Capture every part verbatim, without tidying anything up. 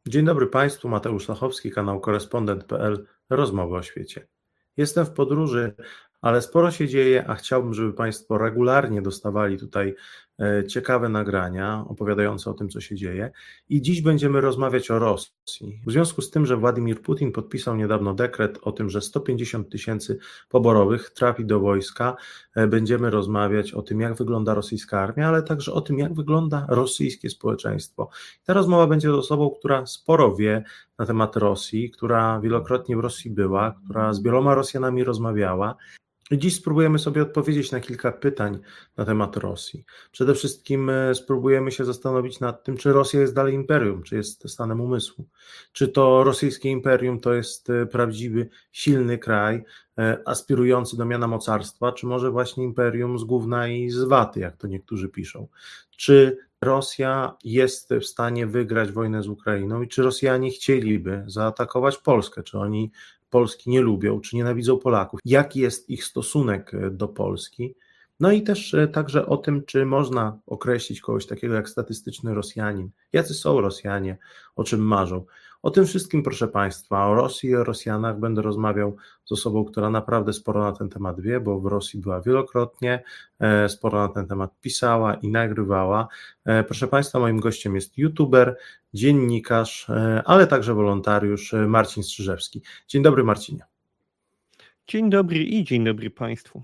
Dzień dobry Państwu, Mateusz Lachowski, kanał korespondent kropka p l, rozmowy o świecie. Jestem w podróży, ale sporo się dzieje, a chciałbym, żeby Państwo regularnie dostawali tutaj e, ciekawe nagrania opowiadające o tym, co się dzieje. I dziś będziemy rozmawiać o Rosji. W związku z tym, że Władimir Putin podpisał niedawno dekret o tym, że sto pięćdziesiąt tysięcy poborowych trafi do wojska, e, będziemy rozmawiać o tym, jak wygląda rosyjska armia, ale także o tym, jak wygląda rosyjskie społeczeństwo. Ta rozmowa będzie z osobą, która sporo wie na temat Rosji, która wielokrotnie w Rosji była, która z wieloma Rosjanami rozmawiała. I dziś spróbujemy sobie odpowiedzieć na kilka pytań na temat Rosji. Przede wszystkim e, spróbujemy się zastanowić nad tym, czy Rosja jest dalej imperium, czy jest stanem umysłu. Czy to rosyjskie imperium to jest e, prawdziwy, silny kraj, e, aspirujący do miana mocarstwa, czy może właśnie imperium z gówna i z waty, jak to niektórzy piszą. Czy Rosja jest w stanie wygrać wojnę z Ukrainą i czy Rosjanie chcieliby zaatakować Polskę, czy oni Polski nie lubią, czy nienawidzą Polaków, jaki jest ich stosunek do Polski, no i też także o tym, czy można określić kogoś takiego jak statystyczny Rosjanin, jacy są Rosjanie, o czym marzą. O tym wszystkim, proszę Państwa, o Rosji i o Rosjanach będę rozmawiał z osobą, która naprawdę sporo na ten temat wie, bo w Rosji była wielokrotnie, sporo na ten temat pisała i nagrywała. Proszę Państwa, moim gościem jest youtuber, dziennikarz, ale także wolontariusz Marcin Strzyżewski. Dzień dobry, Marcinie. Dzień dobry i dzień dobry Państwu.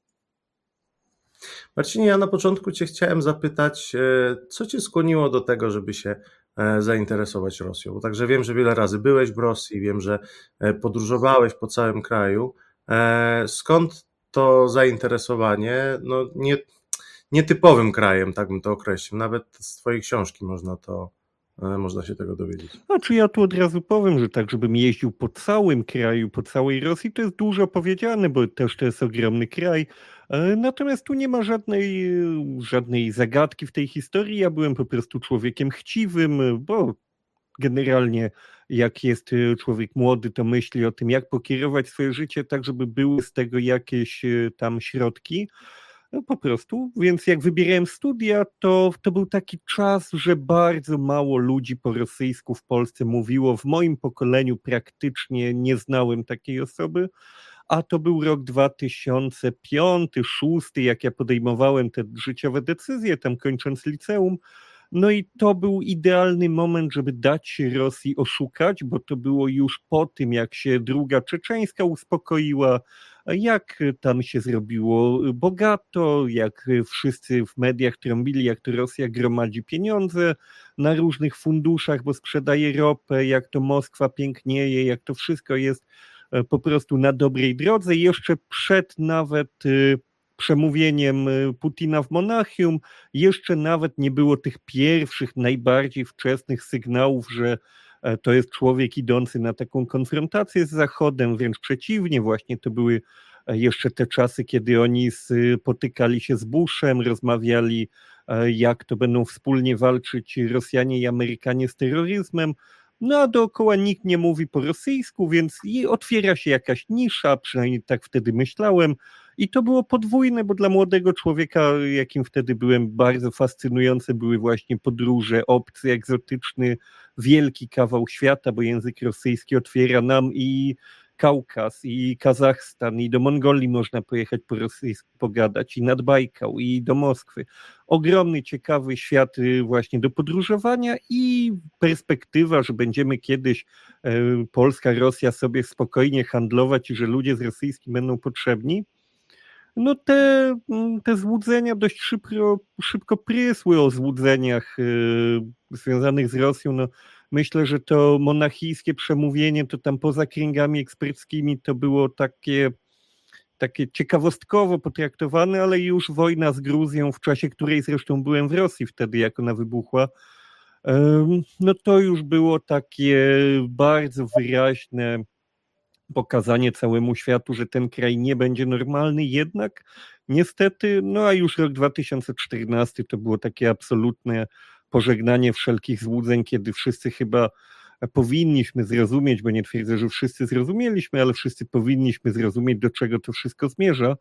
Marcinie, ja na początku Cię chciałem zapytać, co Cię skłoniło do tego, żeby się zainteresować Rosją? Bo także wiem, że wiele razy byłeś w Rosji, wiem, że podróżowałeś po całym kraju. Skąd to zainteresowanie? No nie, nietypowym krajem, tak bym to określił. Nawet z Twojej książki można to, można się tego dowiedzieć. Znaczy ja tu od razu powiem, że tak, żebym jeździł po całym kraju, po całej Rosji, to jest dużo powiedziane, bo też to jest ogromny kraj. Natomiast tu nie ma żadnej, żadnej zagadki w tej historii. Ja byłem po prostu człowiekiem chciwym, bo generalnie jak jest człowiek młody, to myśli o tym, jak pokierować swoje życie tak, żeby były z tego jakieś tam środki. No po prostu, więc jak wybierałem studia, to, to był taki czas, że bardzo mało ludzi po rosyjsku w Polsce mówiło. W moim pokoleniu praktycznie nie znałem takiej osoby, a to był rok dwa tysiące piąty, szósty, jak ja podejmowałem te życiowe decyzje, tam kończąc liceum. No i to był idealny moment, żeby dać się Rosji oszukać, bo to było już po tym, jak się druga czeczeńska uspokoiła, jak tam się zrobiło bogato, jak wszyscy w mediach trąbili, jak to Rosja gromadzi pieniądze na różnych funduszach, bo sprzedaje ropę, jak to Moskwa pięknieje, jak to wszystko jest po prostu na dobrej drodze. I jeszcze przed nawet przemówieniem Putina w Monachium jeszcze nawet nie było tych pierwszych, najbardziej wczesnych sygnałów, że to jest człowiek idący na taką konfrontację z Zachodem, wręcz przeciwnie, właśnie to były jeszcze te czasy, kiedy oni spotykali się z Bushem, rozmawiali, jak to będą wspólnie walczyć Rosjanie i Amerykanie z terroryzmem. No a dookoła nikt nie mówi po rosyjsku, więc i otwiera się jakaś nisza, przynajmniej tak wtedy myślałem. I to było podwójne, bo dla młodego człowieka, jakim wtedy byłem, bardzo fascynujące były właśnie podróże, obcy, egzotyczny, wielki kawał świata, bo język rosyjski otwiera nam i Kaukaz, i Kazachstan, i do Mongolii można pojechać po rosyjsku pogadać, i nad Bajkał, i do Moskwy. Ogromny, ciekawy świat właśnie do podróżowania i perspektywa, że będziemy kiedyś Polska, Rosja sobie spokojnie handlować i że ludzie z rosyjskim będą potrzebni. No te, te złudzenia dość szybko, szybko prysły o złudzeniach yy, związanych z Rosją. No, myślę, że to monachijskie przemówienie, to tam poza kręgami eksperckimi to było takie, takie ciekawostkowo potraktowane, ale już wojna z Gruzją, w czasie której zresztą byłem w Rosji wtedy, jak ona wybuchła, yy, no to już było takie bardzo wyraźne pokazanie całemu światu, że ten kraj nie będzie normalny, jednak niestety, no a już rok dwa tysiące czternasty to było takie absolutne pożegnanie wszelkich złudzeń, kiedy wszyscy chyba powinniśmy zrozumieć, bo nie twierdzę, że wszyscy zrozumieliśmy, ale wszyscy powinniśmy zrozumieć, do czego to wszystko zmierza.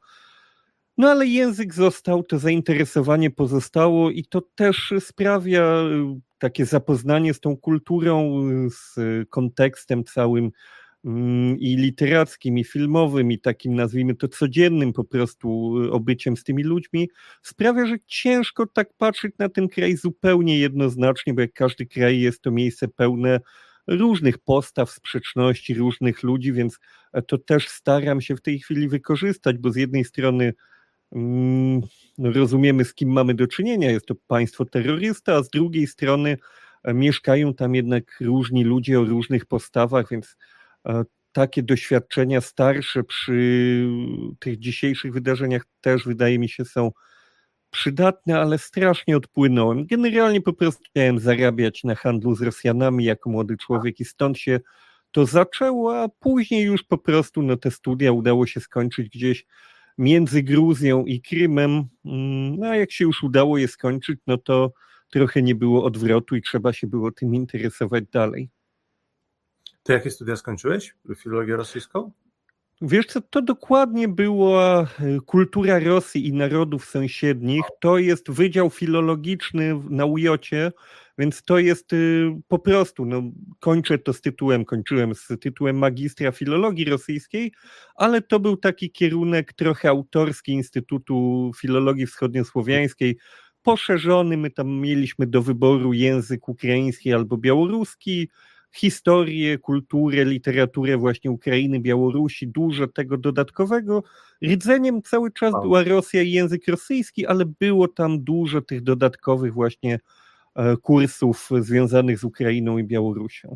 No ale język został, to zainteresowanie pozostało i to też sprawia takie zapoznanie z tą kulturą, z kontekstem całym i literackim, i filmowym, i takim, nazwijmy to, codziennym po prostu obyciem z tymi ludźmi, sprawia, że ciężko tak patrzeć na ten kraj zupełnie jednoznacznie, bo jak każdy kraj jest to miejsce pełne różnych postaw, sprzeczności, różnych ludzi, więc to też staram się w tej chwili wykorzystać, bo z jednej strony mm, rozumiemy, z kim mamy do czynienia, jest to państwo terrorysta, a z drugiej strony mieszkają tam jednak różni ludzie o różnych postawach, więc takie doświadczenia starsze przy tych dzisiejszych wydarzeniach też, wydaje mi się, są przydatne, ale strasznie odpłynąłem. Generalnie po prostu chciałem zarabiać na handlu z Rosjanami jako młody człowiek i stąd się to zaczęło, a później już po prostu no, te studia udało się skończyć gdzieś między Gruzją i Krymem. No a jak się już udało je skończyć, no to trochę nie było odwrotu i trzeba się było tym interesować dalej. Ty jakie studia skończyłeś? Filologię rosyjską? Wiesz co, to dokładnie była kultura Rosji i narodów sąsiednich. To jest wydział filologiczny na UJOcie, więc to jest po prostu, no, kończę to z tytułem, kończyłem z tytułem magistra filologii rosyjskiej, ale to był taki kierunek trochę autorski Instytutu Filologii Wschodniosłowiańskiej, poszerzony. My tam mieliśmy do wyboru język ukraiński albo białoruski, historię, kulturę, literaturę właśnie Ukrainy, Białorusi, dużo tego dodatkowego. Rdzeniem cały czas była Rosja i język rosyjski, ale było tam dużo tych dodatkowych właśnie kursów związanych z Ukrainą i Białorusią.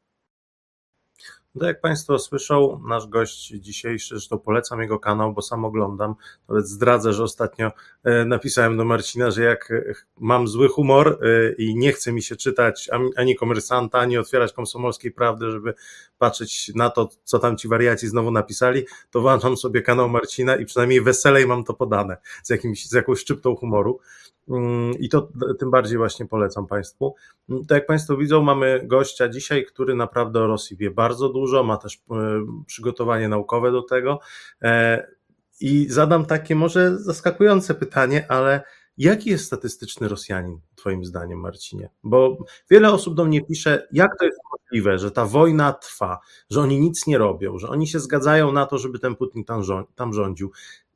No jak Państwo słyszą, nasz gość dzisiejszy, zresztą polecam jego kanał, bo sam oglądam, nawet zdradzę, że ostatnio napisałem do Marcina, że jak mam zły humor i nie chce mi się czytać ani Komersanta, ani otwierać Komsomolskiej Prawdy, żeby patrzeć na to, co tam ci wariaci znowu napisali, to włączam sobie kanał Marcina i przynajmniej weselej mam to podane, z, jakimś, z jakąś szczyptą humoru. I to tym bardziej właśnie polecam Państwu. Tak jak Państwo widzą, mamy gościa dzisiaj, który naprawdę o Rosji wie bardzo dużo, ma też przygotowanie naukowe do tego i zadam takie może zaskakujące pytanie, ale jaki jest statystyczny Rosjanin Twoim zdaniem, Marcinie? Bo wiele osób do mnie pisze, jak to jest możliwe, że ta wojna trwa, że oni nic nie robią, że oni się zgadzają na to, żeby ten Putin tam rządził.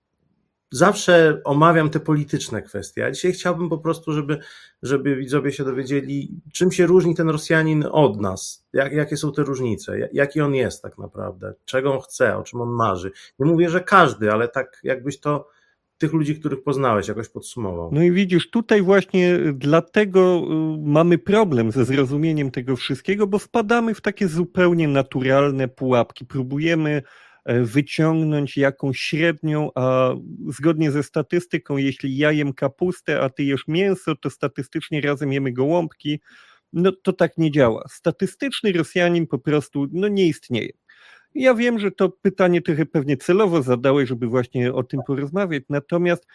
Zawsze omawiam te polityczne kwestie, a dzisiaj chciałbym po prostu, żeby, żeby widzowie się dowiedzieli, czym się różni ten Rosjanin od nas, jak, jakie są te różnice, jaki on jest tak naprawdę, czego on chce, o czym on marzy. Nie mówię, że każdy, ale tak jakbyś to tych ludzi, których poznałeś, jakoś podsumował. No i widzisz, tutaj właśnie dlatego mamy problem ze zrozumieniem tego wszystkiego, bo wpadamy w takie zupełnie naturalne pułapki, próbujemy wyciągnąć jakąś średnią, a zgodnie ze statystyką, jeśli ja jem kapustę, a ty jesz mięso, to statystycznie razem jemy gołąbki, no to tak nie działa. Statystyczny Rosjanin po prostu no, nie istnieje. Ja wiem, że to pytanie trochę pewnie celowo zadałeś, żeby właśnie o tym porozmawiać, natomiast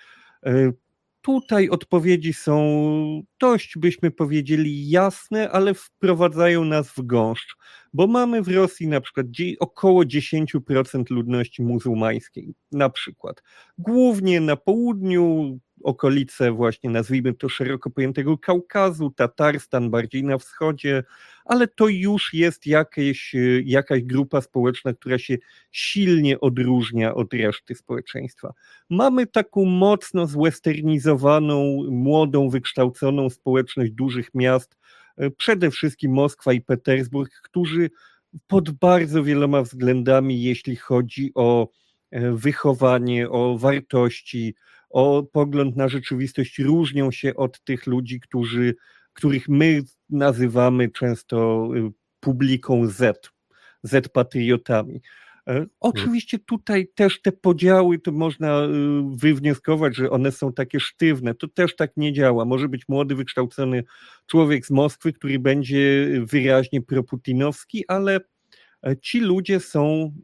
tutaj odpowiedzi są dość, byśmy powiedzieli, jasne, ale wprowadzają nas w gąszcz, bo mamy w Rosji na przykład około dziesięć procent ludności muzułmańskiej, na przykład. Głównie na południu, okolice właśnie, nazwijmy to szeroko pojętego Kaukazu, Tatarstan bardziej na wschodzie, ale to już jest jakieś, jakaś grupa społeczna, która się silnie odróżnia od reszty społeczeństwa. Mamy taką mocno zwesternizowaną, młodą, wykształconą społeczność dużych miast, przede wszystkim Moskwa i Petersburg, którzy pod bardzo wieloma względami, jeśli chodzi o wychowanie, o wartości, o pogląd na rzeczywistość, różnią się od tych ludzi, którzy, których my nazywamy często publiką Z, Z-patriotami. Oczywiście tutaj też te podziały, to można wywnioskować, że one są takie sztywne, to też tak nie działa. Może być młody, wykształcony człowiek z Moskwy, który będzie wyraźnie proputinowski, ale ci ludzie są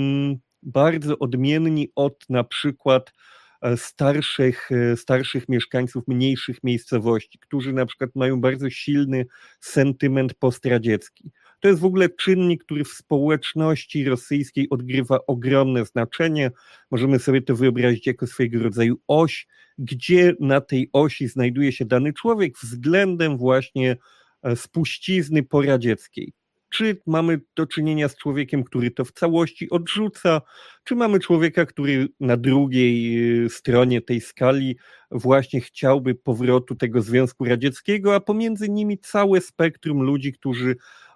bardzo odmienni od na przykład starszych, starszych mieszkańców mniejszych miejscowości, którzy na przykład mają bardzo silny sentyment postradziecki. To jest w ogóle czynnik, który w społeczności rosyjskiej odgrywa ogromne znaczenie. Możemy sobie to wyobrazić jako swojego rodzaju oś, gdzie na tej osi znajduje się dany człowiek względem właśnie spuścizny poradzieckiej. Czy mamy do czynienia z człowiekiem, który to w całości odrzuca, czy mamy człowieka, który na drugiej stronie tej skali właśnie chciałby powrotu tego Związku Radzieckiego, a pomiędzy nimi całe spektrum ludzi, którzy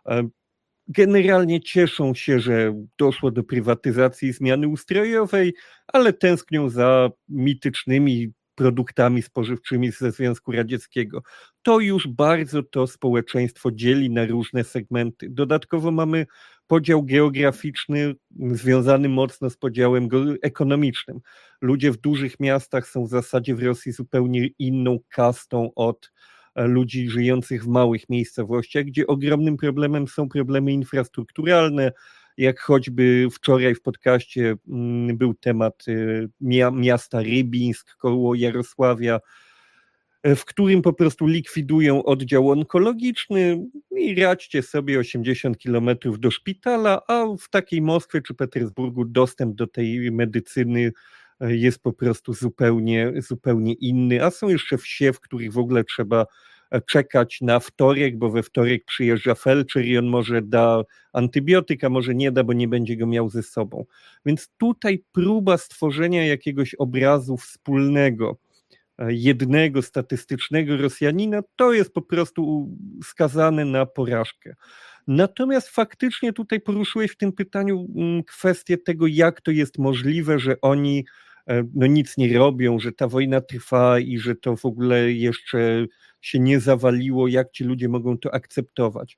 generalnie cieszą się, że doszło do prywatyzacji i zmiany ustrojowej, ale tęsknią za mitycznymi produktami spożywczymi ze Związku Radzieckiego. To już bardzo to społeczeństwo dzieli na różne segmenty. Dodatkowo mamy podział geograficzny związany mocno z podziałem ekonomicznym. Ludzie w dużych miastach są w zasadzie w Rosji zupełnie inną kastą od ludzi żyjących w małych miejscowościach, gdzie ogromnym problemem są problemy infrastrukturalne, jak choćby wczoraj w podcaście był temat miasta Rybińsk koło Jarosławia, w którym po prostu likwidują oddział onkologiczny i radźcie sobie osiemdziesiąt kilometrów do szpitala, a w takiej Moskwie czy Petersburgu dostęp do tej medycyny jest po prostu zupełnie, zupełnie inny, a są jeszcze wsie, w których w ogóle trzeba czekać na wtorek, bo we wtorek przyjeżdża felczer i on może da antybiotyk, a może nie da, bo nie będzie go miał ze sobą. Więc tutaj próba stworzenia jakiegoś obrazu wspólnego, jednego statystycznego Rosjanina, to jest po prostu skazane na porażkę. Natomiast faktycznie tutaj poruszyłeś w tym pytaniu kwestię tego, jak to jest możliwe, że oni no nic nie robią, że ta wojna trwa i że to w ogóle jeszcze się nie zawaliło, jak ci ludzie mogą to akceptować.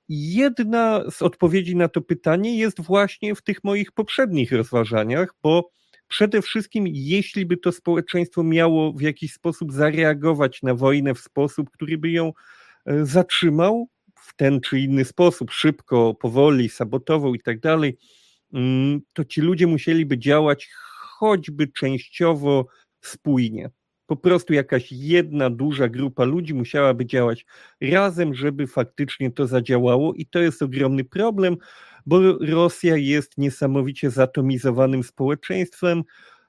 Jedna z odpowiedzi na to pytanie jest właśnie w tych moich poprzednich rozważaniach, bo przede wszystkim jeśli by to społeczeństwo miało w jakiś sposób zareagować na wojnę w sposób, który by ją zatrzymał w ten czy inny sposób, szybko, powoli, sabotował i tak dalej, to ci ludzie musieliby działać choćby częściowo spójnie. Po prostu jakaś jedna duża grupa ludzi musiałaby działać razem, żeby faktycznie to zadziałało i to jest ogromny problem, bo Rosja jest niesamowicie zatomizowanym społeczeństwem,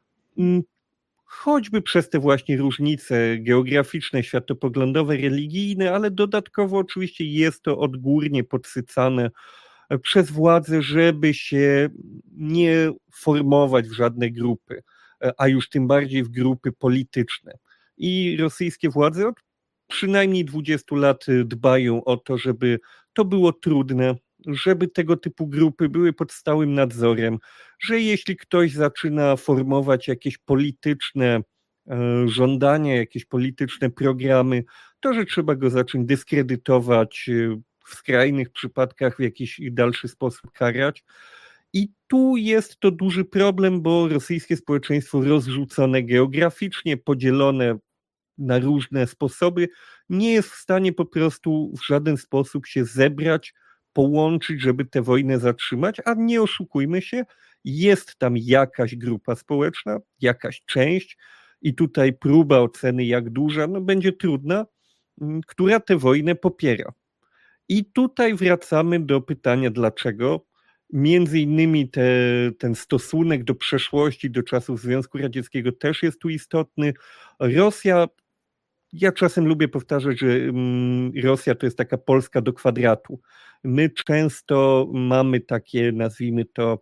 choćby przez te właśnie różnice geograficzne, światopoglądowe, religijne, ale dodatkowo oczywiście jest to odgórnie podsycane przez władzę, żeby się nie formować w żadne grupy, a już tym bardziej w grupy polityczne. I rosyjskie władze od przynajmniej dwudziestu lat dbają o to, żeby to było trudne, żeby tego typu grupy były pod stałym nadzorem, że jeśli ktoś zaczyna formować jakieś polityczne żądania, jakieś polityczne programy, to że trzeba go zacząć dyskredytować, w skrajnych przypadkach w jakiś dalszy sposób karać. I tu jest to duży problem, bo rosyjskie społeczeństwo rozrzucone geograficznie, podzielone na różne sposoby, nie jest w stanie po prostu w żaden sposób się zebrać, połączyć, żeby tę wojnę zatrzymać, a nie oszukujmy się, jest tam jakaś grupa społeczna, jakaś część i tutaj próba oceny jak duża, no będzie trudna, która tę wojnę popiera. I tutaj wracamy do pytania dlaczego. Między innymi te, ten stosunek do przeszłości, do czasów Związku Radzieckiego też jest tu istotny. Rosja, ja czasem lubię powtarzać, że Rosja to jest taka Polska do kwadratu. My często mamy takie, nazwijmy to,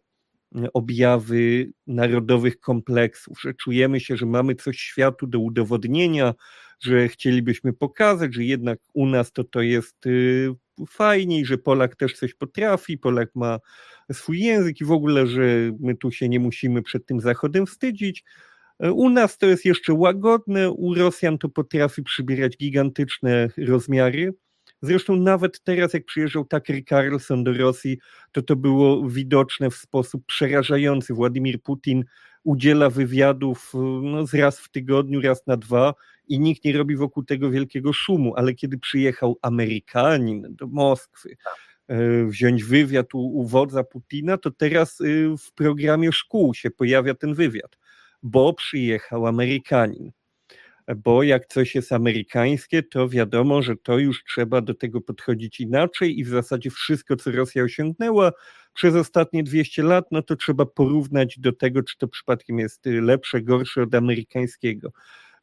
objawy narodowych kompleksów, że czujemy się, że mamy coś światu do udowodnienia, że chcielibyśmy pokazać, że jednak u nas to to jest fajniej, że Polak też coś potrafi, Polak ma swój język i w ogóle, że my tu się nie musimy przed tym Zachodem wstydzić. U nas to jest jeszcze łagodne, u Rosjan to potrafi przybierać gigantyczne rozmiary. Zresztą nawet teraz, jak przyjeżdżał Tucker Carlson do Rosji, to to było widoczne w sposób przerażający. Władimir Putin udziela wywiadów no, z raz w tygodniu, raz na dwa i nikt nie robi wokół tego wielkiego szumu, ale kiedy przyjechał Amerykanin do Moskwy, wziąć wywiad u, u wodza Putina, to teraz w programie szkół się pojawia ten wywiad, bo przyjechał Amerykanin. Bo jak coś jest amerykańskie, to wiadomo, że to już trzeba do tego podchodzić inaczej i w zasadzie wszystko, co Rosja osiągnęła przez ostatnie dwieście lat, no to trzeba porównać do tego, czy to przypadkiem jest lepsze, gorsze od amerykańskiego.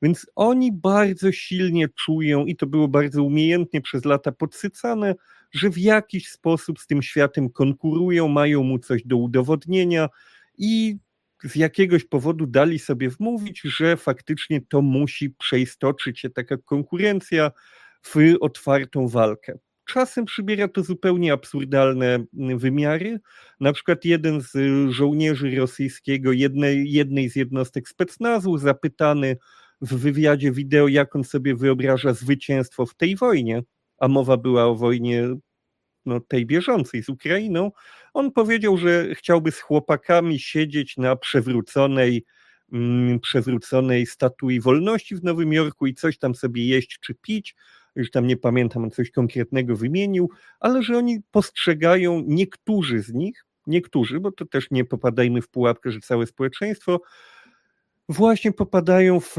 Więc oni bardzo silnie czują, i to było bardzo umiejętnie przez lata podsycane, że w jakiś sposób z tym światem konkurują, mają mu coś do udowodnienia i z jakiegoś powodu dali sobie wmówić, że faktycznie to musi przeistoczyć się taka konkurencja w otwartą walkę. Czasem przybiera to zupełnie absurdalne wymiary. Na przykład jeden z żołnierzy rosyjskiego, jednej, jednej z jednostek specnazu, zapytany w wywiadzie wideo, jak on sobie wyobraża zwycięstwo w tej wojnie, a mowa była o wojnie no, tej bieżącej z Ukrainą, on powiedział, że chciałby z chłopakami siedzieć na przewróconej, mm, przewróconej statui wolności w Nowym Jorku i coś tam sobie jeść czy pić. Już tam nie pamiętam, on coś konkretnego wymienił, ale że oni postrzegają, niektórzy z nich, niektórzy, bo to też nie popadajmy w pułapkę, że całe społeczeństwo, właśnie popadają w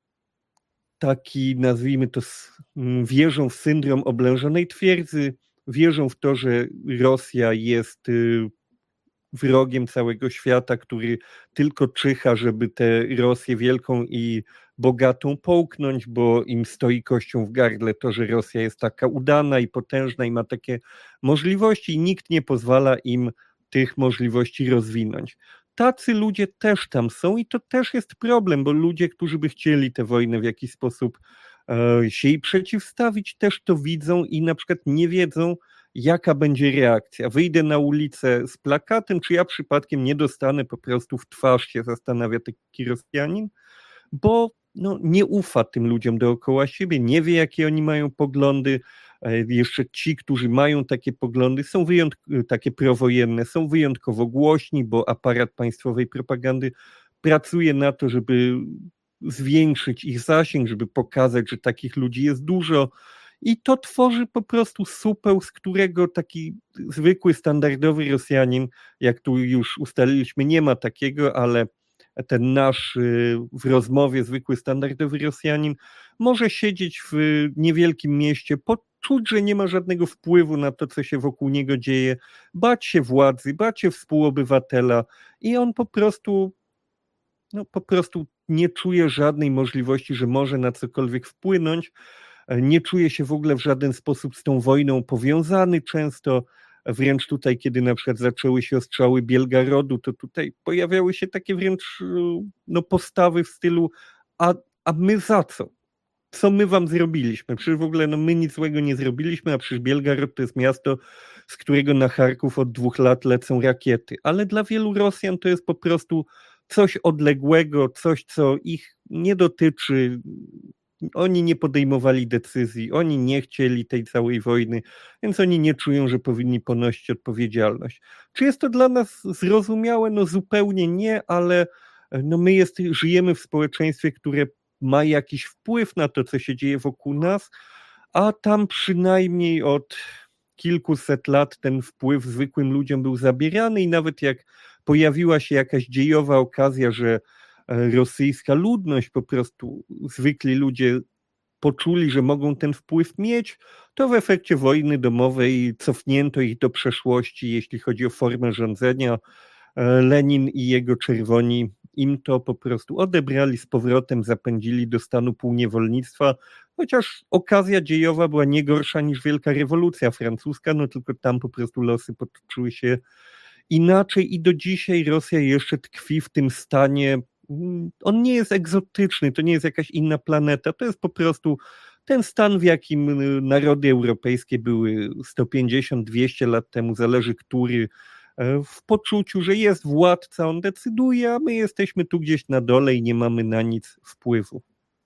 taki, nazwijmy to, wierzą w syndrom oblężonej twierdzy, wierzą w to, że Rosja jest wrogiem całego świata, który tylko czyha, żeby tę Rosję wielką i bogatą połknąć, bo im stoi kością w gardle to, że Rosja jest taka udana i potężna i ma takie możliwości i nikt nie pozwala im tych możliwości rozwinąć. Tacy ludzie też tam są i to też jest problem, bo ludzie, którzy by chcieli tę wojnę w jakiś sposób e, się jej przeciwstawić, też to widzą i na przykład nie wiedzą, jaka będzie reakcja. Wyjdę na ulicę z plakatem, czy ja przypadkiem nie dostanę po prostu w twarz, się zastanawia taki Rosjanin, bo no, nie ufa tym ludziom dookoła siebie, nie wie, jakie oni mają poglądy. Jeszcze ci, którzy mają takie poglądy, są wyjątkowo takie prowojenne, są wyjątkowo głośni, bo aparat państwowej propagandy pracuje na to, żeby zwiększyć ich zasięg, żeby pokazać, że takich ludzi jest dużo. I to tworzy po prostu supeł, z którego taki zwykły, standardowy Rosjanin, jak tu już ustaliliśmy, nie ma takiego, ale ten nasz w rozmowie zwykły, standardowy Rosjanin może siedzieć w niewielkim mieście, poczuć, że nie ma żadnego wpływu na to, co się wokół niego dzieje, bać się władzy, bać się współobywatela i on po prostu, no po prostu nie czuje żadnej możliwości, że może na cokolwiek wpłynąć, nie czuje się w ogóle w żaden sposób z tą wojną powiązany często, wręcz tutaj, kiedy na przykład zaczęły się ostrzały Bielgarodu, to tutaj pojawiały się takie wręcz no, postawy w stylu a, a my za co? Co my wam zrobiliśmy? Przecież w ogóle no, my nic złego nie zrobiliśmy, a przecież Bielgarod to jest miasto, z którego na Charków od dwóch lat lecą rakiety. Ale dla wielu Rosjan to jest po prostu coś odległego, coś, co ich nie dotyczy. Oni nie podejmowali decyzji, oni nie chcieli tej całej wojny, więc oni nie czują, że powinni ponosić odpowiedzialność. Czy jest to dla nas zrozumiałe? No zupełnie nie, ale no my jest, żyjemy w społeczeństwie, które ma jakiś wpływ na to, co się dzieje wokół nas, a tam przynajmniej od kilkuset lat ten wpływ zwykłym ludziom był zabierany i nawet jak pojawiła się jakaś dziejowa okazja, że rosyjska ludność, po prostu zwykli ludzie poczuli, że mogą ten wpływ mieć, to w efekcie wojny domowej cofnięto ich do przeszłości, jeśli chodzi o formę rządzenia. Lenin i jego czerwoni im to po prostu odebrali z powrotem, zapędzili do stanu półniewolnictwa, chociaż okazja dziejowa była nie gorsza niż Wielka Rewolucja Francuska, no tylko tam po prostu losy potoczyły się inaczej i do dzisiaj Rosja jeszcze tkwi w tym stanie. On nie jest egzotyczny, to nie jest jakaś inna planeta, to jest po prostu ten stan, w jakim narody europejskie były sto pięćdziesiąt dwieście lat temu, zależy który, w poczuciu, że jest władca, on decyduje, a my jesteśmy tu gdzieś na dole i nie mamy na nic wpływu.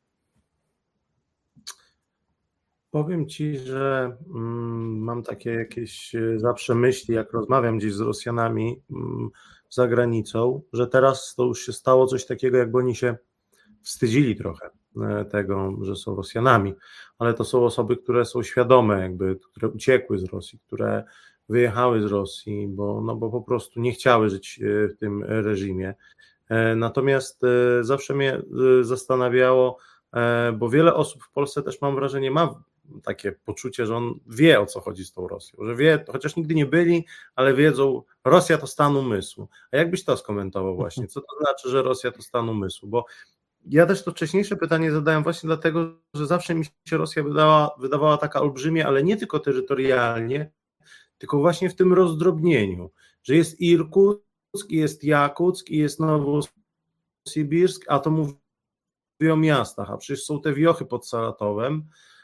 Powiem ci, że mm, mam takie jakieś zawsze myśli, jak rozmawiam gdzieś z Rosjanami mm, za granicą, że teraz to już się stało coś takiego, jakby oni się wstydzili trochę tego, że są Rosjanami, ale to są osoby, które są świadome, jakby, które uciekły z Rosji, które wyjechały z Rosji, bo, no bo po prostu nie chciały żyć w tym reżimie. Natomiast zawsze mnie zastanawiało, bo wiele osób w Polsce też, mam wrażenie, ma takie poczucie, że on wie, o co chodzi z tą Rosją, że wie, chociaż nigdy nie byli, ale wiedzą, Rosja to stan umysłu. A jakbyś to skomentował właśnie? Co to znaczy, że Rosja to stan umysłu? Bo Ja też to wcześniejsze pytanie zadałem właśnie dlatego, że zawsze mi się Rosja wydała, wydawała taka olbrzymia, ale nie tylko terytorialnie, tylko właśnie w tym rozdrobnieniu, że jest Irkuck, jest Jakuck i jest Nowosibirsk, a to mówię o miastach, a przecież są te wiochy pod Saratowem,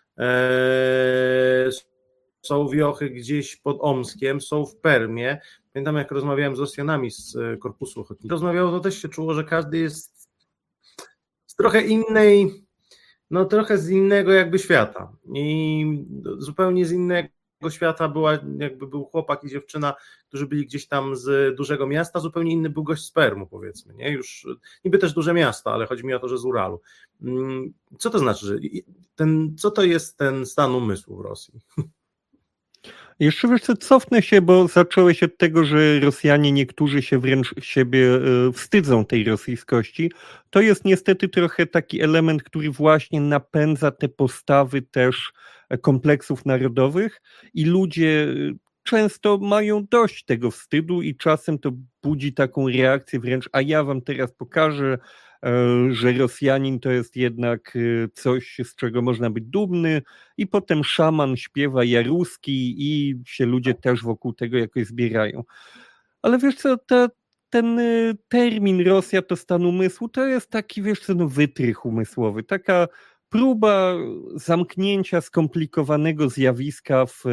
eee, są wiochy gdzieś pod Omskiem, są w Permie. Pamiętam, jak rozmawiałem z Rosjanami z Korpusu Ochotniczego, rozmawiało, to też się czuło, że każdy jest z trochę innej, no trochę z innego jakby świata i zupełnie z innego świata była, jakby był chłopak i dziewczyna, którzy byli gdzieś tam z dużego miasta, zupełnie inny był gość z Permu, powiedzmy, nie? Już niby też duże miasto, ale chodzi mi o to, że z Uralu. Co to znaczy, że ten, co to jest ten stan umysłu w Rosji? Jeszcze wiesz co, cofnę się, bo zacząłeś od tego, że Rosjanie niektórzy się wręcz siebie wstydzą tej rosyjskości. To jest niestety trochę taki element, który właśnie napędza te postawy też kompleksów narodowych i ludzie często mają dość tego wstydu i czasem to budzi taką reakcję wręcz, a ja wam teraz pokażę, że Rosjanin to jest jednak coś, z czego można być dumny i potem szaman śpiewa jaruski i się ludzie też wokół tego jakoś zbierają. Ale wiesz co, ta, ten termin Rosja to stan umysłu to jest taki, wiesz co, no wytrych umysłowy, taka próba zamknięcia skomplikowanego zjawiska w,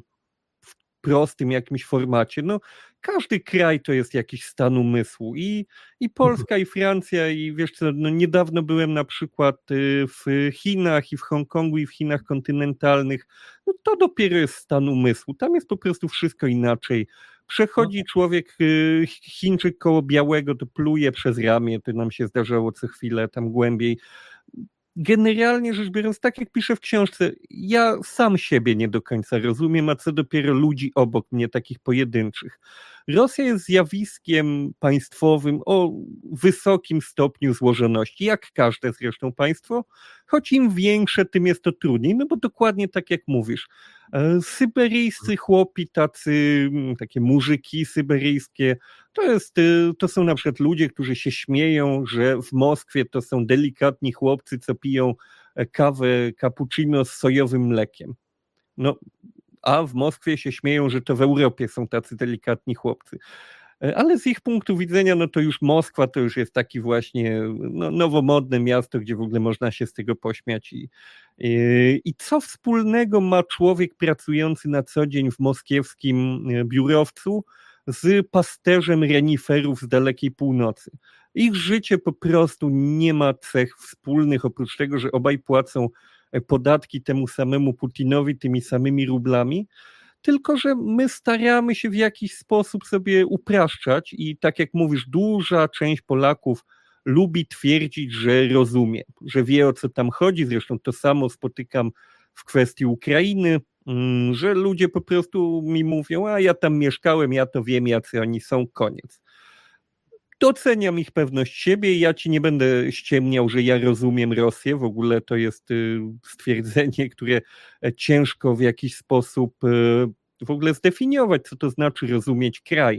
w prostym jakimś formacie. No, każdy kraj to jest jakiś stan umysłu i, i Polska, i Francja, i wiesz co, no niedawno byłem na przykład w Chinach, i w Hongkongu, i w Chinach kontynentalnych. No to dopiero jest stan umysłu. Tam jest po prostu wszystko inaczej. Przechodzi człowiek, Chińczyk koło białego, to pluje przez ramię, to nam się zdarzało co chwilę tam głębiej. Generalnie rzecz biorąc, tak jak piszę w książce, ja sam siebie nie do końca rozumiem, a co dopiero ludzi obok mnie, takich pojedynczych. Rosja jest zjawiskiem państwowym o wysokim stopniu złożoności, jak każde zresztą państwo, choć im większe, tym jest to trudniej, no bo dokładnie tak jak mówisz, syberyjscy chłopi, tacy, takie murzyki syberyjskie, to, jest, to są na przykład ludzie, którzy się śmieją, że w Moskwie to są delikatni chłopcy, co piją kawę cappuccino z sojowym mlekiem. No, a w Moskwie się śmieją, że to w Europie są tacy delikatni chłopcy. Ale z ich punktu widzenia, no to już Moskwa to już jest taki właśnie no, nowomodne miasto, gdzie w ogóle można się z tego pośmiać. I, i, I co wspólnego ma człowiek pracujący na co dzień w moskiewskim biurowcu z pasterzem reniferów z dalekiej północy? Ich życie po prostu nie ma cech wspólnych, oprócz tego, że obaj płacą podatki temu samemu Putinowi tymi samymi rublami, tylko że my staramy się w jakiś sposób sobie upraszczać i tak jak mówisz, duża część Polaków lubi twierdzić, że rozumie, że wie o co tam chodzi, zresztą to samo spotykam w kwestii Ukrainy, że ludzie po prostu mi mówią, a ja tam mieszkałem, ja to wiem, jacy oni są, koniec. Doceniam ich pewność siebie i ja ci nie będę ściemniał, że ja rozumiem Rosję. W ogóle to jest stwierdzenie, które ciężko w jakiś sposób w ogóle zdefiniować, co to znaczy rozumieć kraj.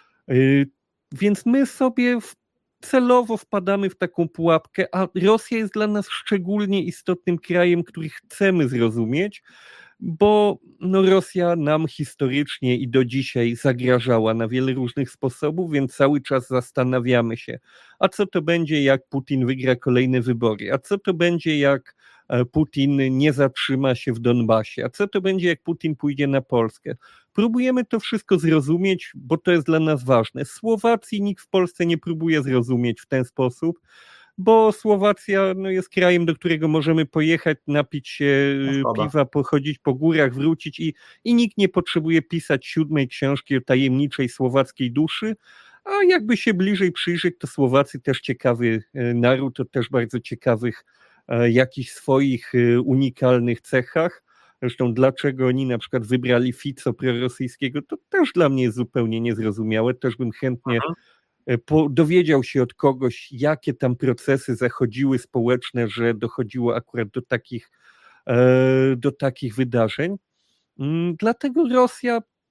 Więc my sobie celowo wpadamy w taką pułapkę, a Rosja jest dla nas szczególnie istotnym krajem, który chcemy zrozumieć, bo no, Rosja nam historycznie i do dzisiaj zagrażała na wiele różnych sposobów, więc cały czas zastanawiamy się, a co to będzie, jak Putin wygra kolejne wybory, a co to będzie, jak Putin nie zatrzyma się w Donbasie, a co to będzie, jak Putin pójdzie na Polskę. Próbujemy to wszystko zrozumieć, bo to jest dla nas ważne. Słowacji nikt w Polsce nie próbuje zrozumieć w ten sposób, bo Słowacja no, jest krajem, do którego możemy pojechać, napić się piwa, pochodzić po górach, wrócić i, i nikt nie potrzebuje pisać siódmej książki o tajemniczej słowackiej duszy, a jakby się bliżej przyjrzeć, to Słowacy też ciekawy naród, o też bardzo ciekawych jakichś swoich unikalnych cechach. Zresztą dlaczego oni na przykład wybrali Fico prorosyjskiego, to też dla mnie jest zupełnie niezrozumiałe, też bym chętnie Aha. Po, dowiedział się od kogoś, jakie tam procesy zachodziły społeczne, że dochodziło akurat do takich, e, do takich wydarzeń. Dlatego Rosja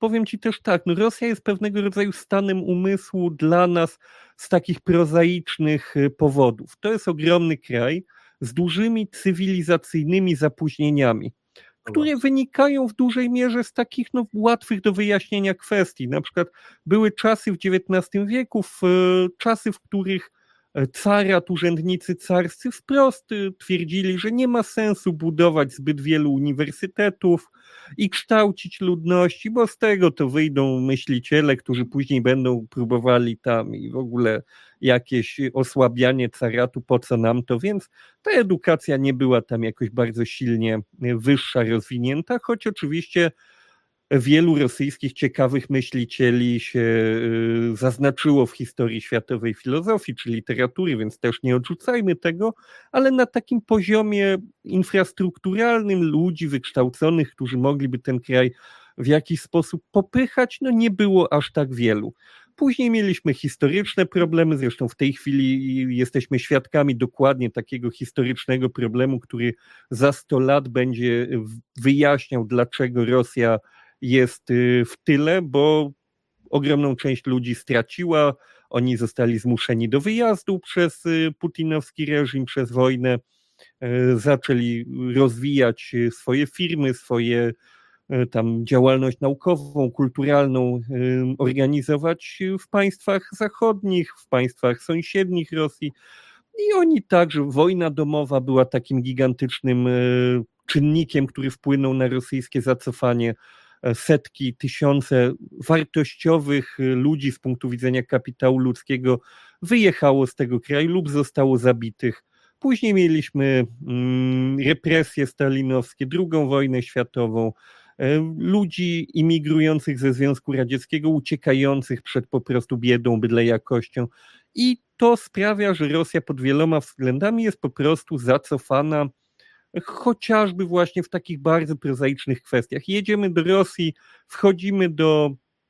powiem ci też tak, no Rosja jest pewnego rodzaju stanem umysłu dla nas z takich prozaicznych powodów. To jest ogromny kraj z dużymi cywilizacyjnymi zapóźnieniami, które wynikają w dużej mierze z takich no, łatwych do wyjaśnienia kwestii. Na przykład były czasy w dziewiętnastym wieku, w, czasy, w których carat, urzędnicy carscy wprost twierdzili, że nie ma sensu budować zbyt wielu uniwersytetów i kształcić ludności, bo z tego to wyjdą myśliciele, którzy później będą próbowali tam i w ogóle jakieś osłabianie caratu, po co nam to, więc ta edukacja nie była tam jakoś bardzo silnie wyższa, rozwinięta, choć oczywiście wielu rosyjskich ciekawych myślicieli się zaznaczyło w historii światowej filozofii czy literatury, więc też nie odrzucajmy tego, ale na takim poziomie infrastrukturalnym ludzi wykształconych, którzy mogliby ten kraj w jakiś sposób popychać, no nie było aż tak wielu. Później mieliśmy historyczne problemy, zresztą w tej chwili jesteśmy świadkami dokładnie takiego historycznego problemu, który za sto lat będzie wyjaśniał, dlaczego Rosja jest w tyle, bo ogromną część ludzi straciła, oni zostali zmuszeni do wyjazdu przez putinowski reżim, przez wojnę, zaczęli rozwijać swoje firmy, swoje tam działalność naukową, kulturalną organizować w państwach zachodnich, w państwach sąsiednich Rosji i oni także, wojna domowa była takim gigantycznym czynnikiem, który wpłynął na rosyjskie zacofanie. Setki, tysiące wartościowych ludzi z punktu widzenia kapitału ludzkiego wyjechało z tego kraju lub zostało zabitych. Później mieliśmy represje stalinowskie, drugą wojnę światową, ludzi imigrujących ze Związku Radzieckiego, uciekających przed po prostu biedą, byle jakością. I to sprawia, że Rosja pod wieloma względami jest po prostu zacofana, chociażby właśnie w takich bardzo prozaicznych kwestiach. Jedziemy do Rosji, wchodzimy do,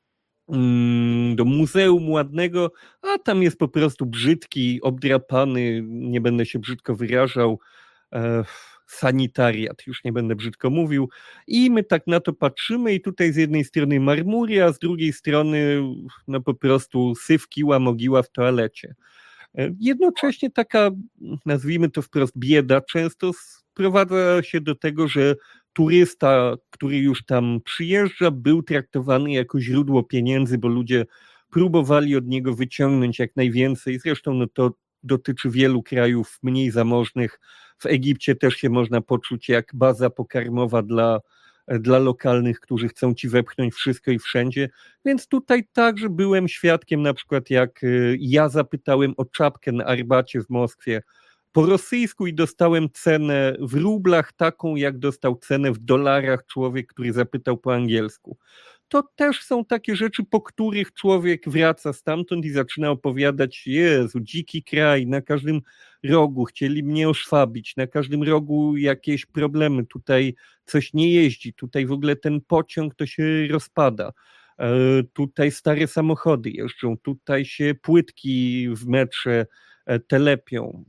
do muzeum ładnego, a tam jest po prostu brzydki, obdrapany, nie będę się brzydko wyrażał, e, sanitariat, już nie będę brzydko mówił, i my tak na to patrzymy i tutaj z jednej strony marmury, a z drugiej strony no po prostu syf, kiła, mogiła w toalecie. Jednocześnie taka, nazwijmy to wprost, bieda często sprowadza się do tego, że turysta, który już tam przyjeżdża, był traktowany jako źródło pieniędzy, bo ludzie próbowali od niego wyciągnąć jak najwięcej. Zresztą no to dotyczy wielu krajów mniej zamożnych. W Egipcie też się można poczuć jak baza pokarmowa dla dla lokalnych, którzy chcą ci wepchnąć wszystko i wszędzie, więc tutaj także byłem świadkiem, na przykład jak ja zapytałem o czapkę na Arbacie w Moskwie po rosyjsku i dostałem cenę w rublach taką, jak dostał cenę w dolarach człowiek, który zapytał po angielsku. To też są takie rzeczy, po których człowiek wraca stamtąd i zaczyna opowiadać: Jezu, dziki kraj, na każdym rogu chcieli mnie oszwabić, na każdym rogu jakieś problemy, tutaj coś nie jeździ, tutaj w ogóle ten pociąg to się rozpada, tutaj stare samochody jeżdżą, tutaj się płytki w metrze telepią.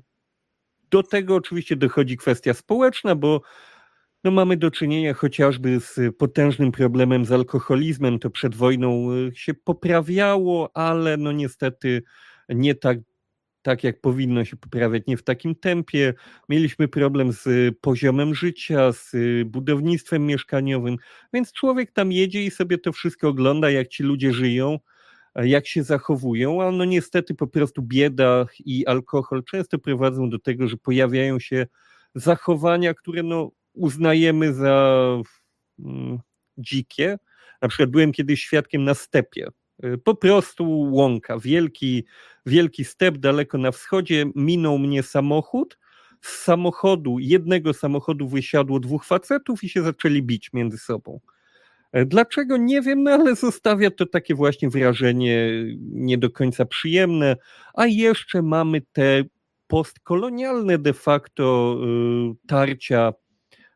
Do tego oczywiście dochodzi kwestia społeczna, bo no mamy do czynienia chociażby z potężnym problemem z alkoholizmem. To przed wojną się poprawiało, ale no niestety nie tak, tak jak powinno się poprawiać, nie w takim tempie. Mieliśmy problem z poziomem życia, z budownictwem mieszkaniowym, więc człowiek tam jedzie i sobie to wszystko ogląda, jak ci ludzie żyją, jak się zachowują, a no niestety po prostu bieda i alkohol często prowadzą do tego, że pojawiają się zachowania, które no uznajemy za mm, dzikie. Na przykład byłem kiedyś świadkiem na stepie. Po prostu łąka, wielki, wielki step daleko na wschodzie, minął mnie samochód. Z samochodu, jednego samochodu wysiadło dwóch facetów i się zaczęli bić między sobą. Dlaczego? Nie wiem, no ale zostawia to takie właśnie wrażenie nie do końca przyjemne. A jeszcze mamy te postkolonialne de facto y, tarcia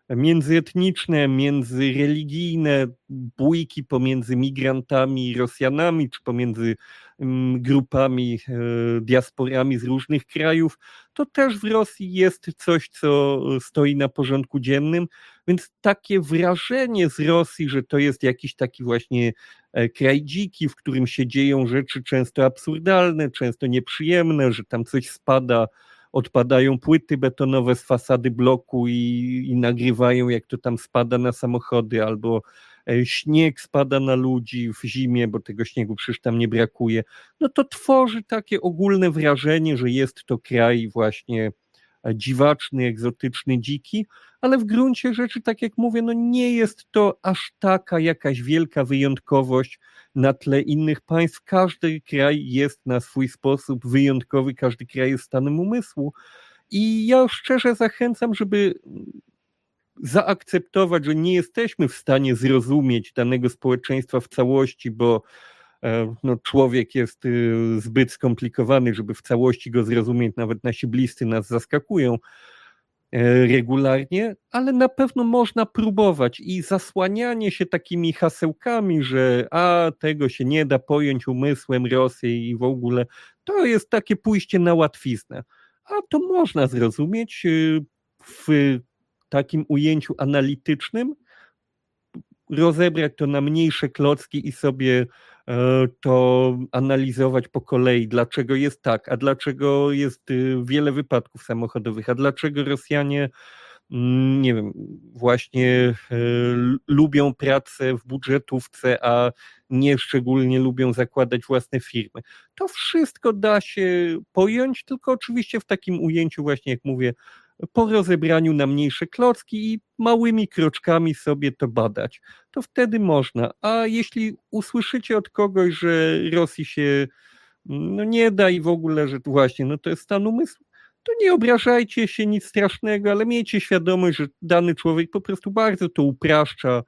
międzyetniczne, międzyreligijne, bójki pomiędzy migrantami i Rosjanami, czy pomiędzy grupami, diasporami z różnych krajów, to też w Rosji jest coś, co stoi na porządku dziennym, więc takie wrażenie z Rosji, że to jest jakiś taki właśnie kraj dziki, w którym się dzieją rzeczy często absurdalne, często nieprzyjemne, że tam coś spada, odpadają płyty betonowe z fasady bloku i, i nagrywają, jak to tam spada na samochody, albo śnieg spada na ludzi w zimie, bo tego śniegu przecież tam nie brakuje, no to tworzy takie ogólne wrażenie, że jest to kraj właśnie dziwaczny, egzotyczny, dziki, ale w gruncie rzeczy, tak jak mówię, no nie jest to aż taka jakaś wielka wyjątkowość na tle innych państw. Każdy kraj jest na swój sposób wyjątkowy, każdy kraj jest stanem umysłu i ja szczerze zachęcam, żeby zaakceptować, że nie jesteśmy w stanie zrozumieć danego społeczeństwa w całości, bo no, człowiek jest zbyt skomplikowany, żeby w całości go zrozumieć, nawet nasi bliscy nas zaskakują regularnie, ale na pewno można próbować i zasłanianie się takimi hasełkami, że a tego się nie da pojąć umysłem Rosji i w ogóle, to jest takie pójście na łatwiznę. A to można zrozumieć w takim ujęciu analitycznym, rozebrać to na mniejsze klocki i sobie to analizować po kolei, dlaczego jest tak, a dlaczego jest wiele wypadków samochodowych, a dlaczego Rosjanie, nie wiem, właśnie lubią pracę w budżetówce, a nie szczególnie lubią zakładać własne firmy. To wszystko da się pojąć, tylko oczywiście w takim ujęciu właśnie, jak mówię, po rozebraniu na mniejsze klocki i małymi kroczkami sobie to badać. To wtedy można. A jeśli usłyszycie od kogoś, że Rosji się no nie da i w ogóle, że właśnie no to jest stan umysłu, to nie obrażajcie się, nic strasznego, ale miejcie świadomość, że dany człowiek po prostu bardzo to upraszcza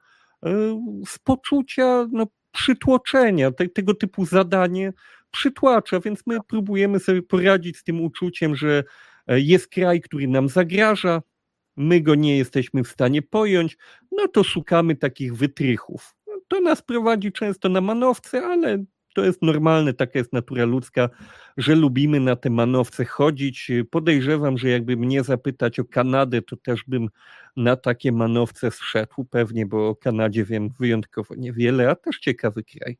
z poczucia no, przytłoczenia, te, tego typu zadanie przytłacza, więc my próbujemy sobie poradzić z tym uczuciem, że jest kraj, który nam zagraża, my go nie jesteśmy w stanie pojąć, no to szukamy takich wytrychów. To nas prowadzi często na manowce, ale to jest normalne, taka jest natura ludzka, że lubimy na te manowce chodzić. Podejrzewam, że jakby mnie zapytać o Kanadę, to też bym na takie manowce zszedł pewnie, bo o Kanadzie wiem wyjątkowo niewiele, a też ciekawy kraj.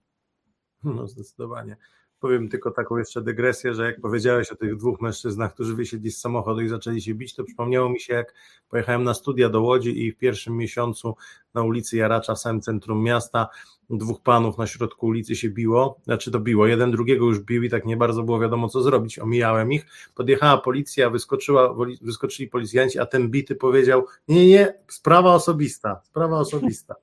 No zdecydowanie. Powiem tylko taką jeszcze dygresję, że jak powiedziałeś o tych dwóch mężczyznach, którzy wysiedli z samochodu i zaczęli się bić, to przypomniało mi się, jak pojechałem na studia do Łodzi i w pierwszym miesiącu na ulicy Jaracza w samym centrum miasta dwóch panów na środku ulicy się biło, znaczy to biło, jeden drugiego już bił i tak nie bardzo było wiadomo co zrobić, omijałem ich, podjechała policja, wyskoczyła, wyskoczyli policjanci, a ten bity powiedział, nie, nie, sprawa osobista, sprawa osobista.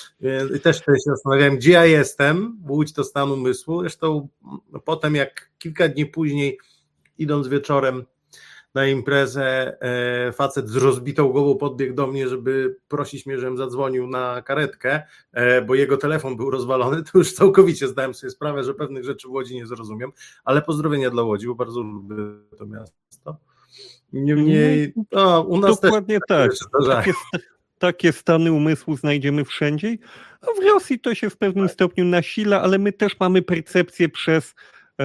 I też wtedy się zastanawiałem, gdzie ja jestem, Łódź to stan umysłu, zresztą potem jak kilka dni później, idąc wieczorem na imprezę, facet z rozbitą głową podbiegł do mnie, żeby prosić mnie, żebym zadzwonił na karetkę, bo jego telefon był rozwalony, to już całkowicie zdałem sobie sprawę, że pewnych rzeczy w Łodzi nie zrozumiem, ale pozdrowienia dla Łodzi, bo bardzo lubię to miasto. Niemniej, no, u nas dokładnie też tak. Takie, takie stany umysłu znajdziemy wszędzie. A w Rosji to się w pewnym stopniu nasila, ale my też mamy percepcję przez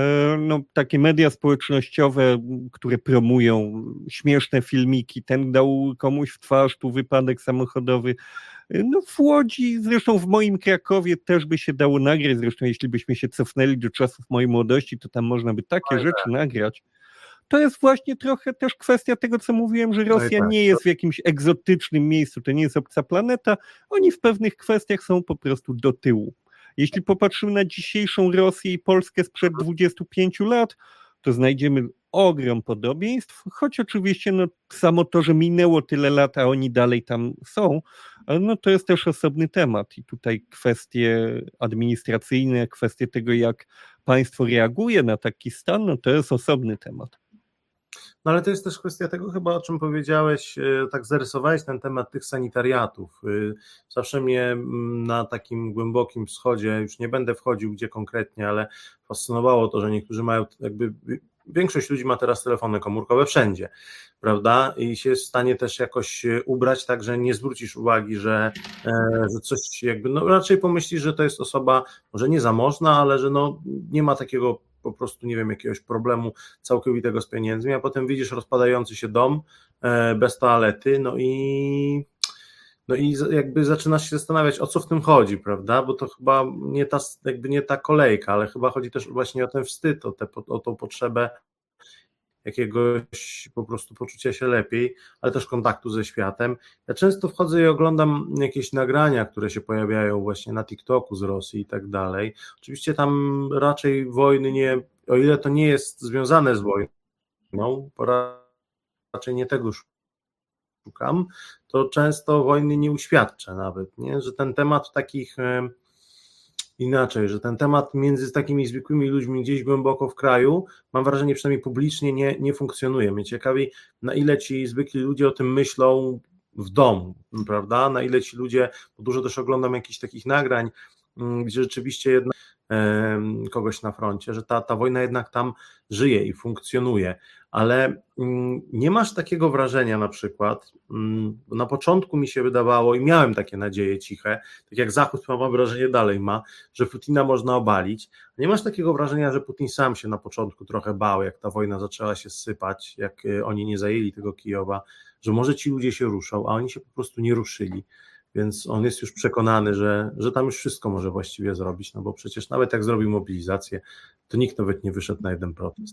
no, takie media społecznościowe, które promują śmieszne filmiki, ten dał komuś w twarz, tu wypadek samochodowy. No w Łodzi, zresztą w moim Krakowie też by się dało nagrać, zresztą jeśli byśmy się cofnęli do czasów mojej młodości, to tam można by takie Oj, rzeczy tak. nagrać. To jest właśnie trochę też kwestia tego, co mówiłem, że Rosja tak, nie jest w jakimś egzotycznym miejscu, to nie jest obca planeta, oni w pewnych kwestiach są po prostu do tyłu. Jeśli popatrzymy na dzisiejszą Rosję i Polskę sprzed dwudziestu pięciu lat, to znajdziemy ogrom podobieństw, choć oczywiście no, samo to, że minęło tyle lat, a oni dalej tam są, no to jest też osobny temat i tutaj kwestie administracyjne, kwestie tego, jak państwo reaguje na taki stan, no to jest osobny temat. No ale to jest też kwestia tego chyba, o czym powiedziałeś, tak zarysowałeś ten temat tych sanitariatów. Zawsze mnie na takim głębokim wschodzie, już nie będę wchodził gdzie konkretnie, ale fascynowało to, że niektórzy mają jakby większość ludzi ma teraz telefony komórkowe wszędzie, prawda? I się jest w stanie też jakoś ubrać, tak, że nie zwrócisz uwagi, że, że coś jakby, no raczej pomyślisz, że to jest osoba może nie zamożna, ale że no nie ma takiego po prostu, nie wiem, jakiegoś problemu całkowitego z pieniędzmi, a potem widzisz rozpadający się dom bez toalety, no i no i jakby zaczynasz się zastanawiać, o co w tym chodzi, prawda, bo to chyba nie ta, jakby nie ta kolejka, ale chyba chodzi też właśnie o ten wstyd, o, te, o tą potrzebę jakiegoś po prostu poczucia się lepiej, ale też kontaktu ze światem. Ja często wchodzę i oglądam jakieś nagrania, które się pojawiają właśnie na TikToku z Rosji i tak dalej. Oczywiście tam raczej wojny nie, o ile to nie jest związane z wojną, raczej nie tego szukam, to często wojny nie uświadczę nawet, nie? Że ten temat takich inaczej, że ten temat między takimi zwykłymi ludźmi gdzieś głęboko w kraju, mam wrażenie, przynajmniej publicznie nie, nie funkcjonuje. Mnie ciekawi, na ile ci zwykli ludzie o tym myślą w domu, prawda? Na ile ci ludzie, bo dużo też oglądam jakichś takich nagrań, gdzie rzeczywiście jednak kogoś na froncie, że ta, ta wojna jednak tam żyje i funkcjonuje, ale nie masz takiego wrażenia na przykład, na początku mi się wydawało i miałem takie nadzieje ciche, tak jak Zachód mam wrażenie dalej ma, że Putina można obalić, nie masz takiego wrażenia, że Putin sam się na początku trochę bał, jak ta wojna zaczęła się sypać, jak oni nie zajęli tego Kijowa, że może ci ludzie się ruszą, a oni się po prostu nie ruszyli. Więc on jest już przekonany, że, że tam już wszystko może właściwie zrobić, no bo przecież nawet jak zrobił mobilizację, to nikt nawet nie wyszedł na jeden protest.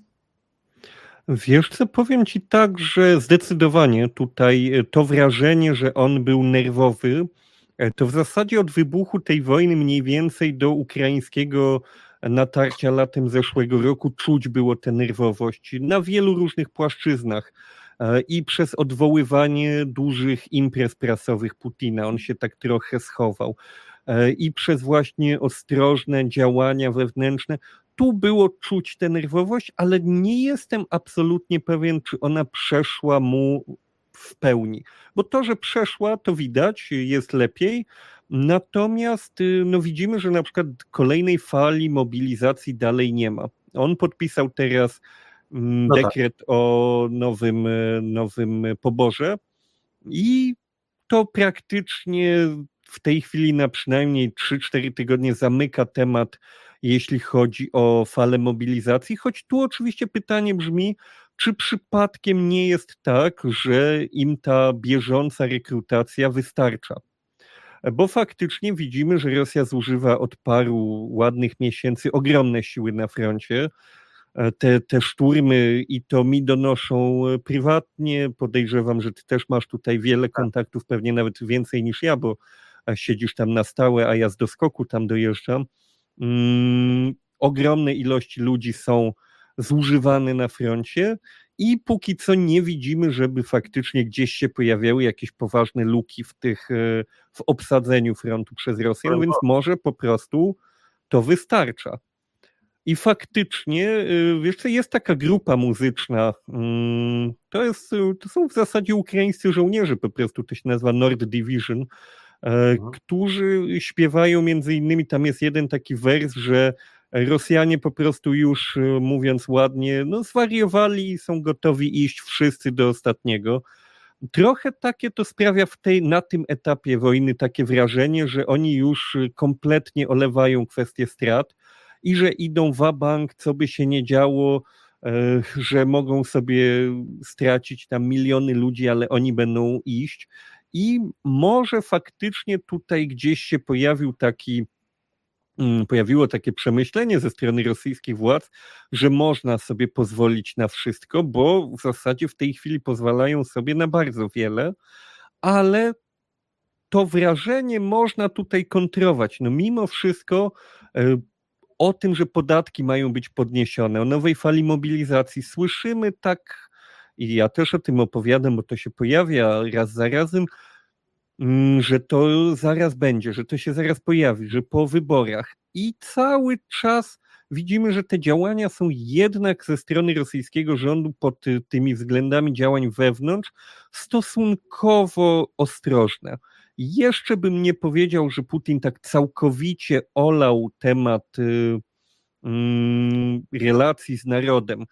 Wiesz co, powiem ci tak, że zdecydowanie tutaj to wrażenie, że on był nerwowy, to w zasadzie od wybuchu tej wojny mniej więcej do ukraińskiego natarcia latem zeszłego roku czuć było tę nerwowość na wielu różnych płaszczyznach. I przez odwoływanie dużych imprez prasowych Putina, on się tak trochę schował, i przez właśnie ostrożne działania wewnętrzne, tu było czuć tę nerwowość, ale nie jestem absolutnie pewien, czy ona przeszła mu w pełni, bo to, że przeszła, to widać, jest lepiej, natomiast no widzimy, że na przykład kolejnej fali mobilizacji dalej nie ma. On podpisał teraz No dekret tak. o nowym, nowym poborze i to praktycznie w tej chwili na przynajmniej trzy cztery tygodnie zamyka temat, jeśli chodzi o falę mobilizacji, choć tu oczywiście pytanie brzmi, czy przypadkiem nie jest tak, że im ta bieżąca rekrutacja wystarcza. Bo faktycznie widzimy, że Rosja zużywa od paru ładnych miesięcy ogromne siły na froncie. Te, te szturmy i to mi donoszą prywatnie, podejrzewam, że ty też masz tutaj wiele kontaktów, pewnie nawet więcej niż ja, bo siedzisz tam na stałe, a ja z doskoku tam dojeżdżam. Mm, ogromne ilości ludzi są zużywane na froncie i póki co nie widzimy, żeby faktycznie gdzieś się pojawiały jakieś poważne luki w tych, w obsadzeniu frontu przez Rosjan, więc może po prostu to wystarcza. I faktycznie, wiesz co, jest taka grupa muzyczna, to, jest, to są w zasadzie ukraińscy żołnierze, po prostu to się nazywa Nord Division, mhm. którzy śpiewają między innymi, tam jest jeden taki wers, że Rosjanie po prostu już, mówiąc ładnie, no zwariowali i są gotowi iść wszyscy do ostatniego. Trochę takie to sprawia w tej, na tym etapie wojny takie wrażenie, że oni już kompletnie olewają kwestię strat, i że idą wa-bank, co by się nie działo, że mogą sobie stracić tam miliony ludzi, ale oni będą iść. I może faktycznie tutaj gdzieś się pojawił taki, pojawiło takie przemyślenie ze strony rosyjskich władz, że można sobie pozwolić na wszystko, bo w zasadzie w tej chwili pozwalają sobie na bardzo wiele, ale to wrażenie można tutaj kontrować. No mimo wszystko o tym, że podatki mają być podniesione, o nowej fali mobilizacji słyszymy tak, i ja też o tym opowiadam, bo to się pojawia raz za razem, że to zaraz będzie, że to się zaraz pojawi, że po wyborach. I cały czas widzimy, że te działania są jednak ze strony rosyjskiego rządu pod tymi względami działań wewnątrz stosunkowo ostrożne. Jeszcze bym nie powiedział, że Putin tak całkowicie olał temat y, y, relacji z narodem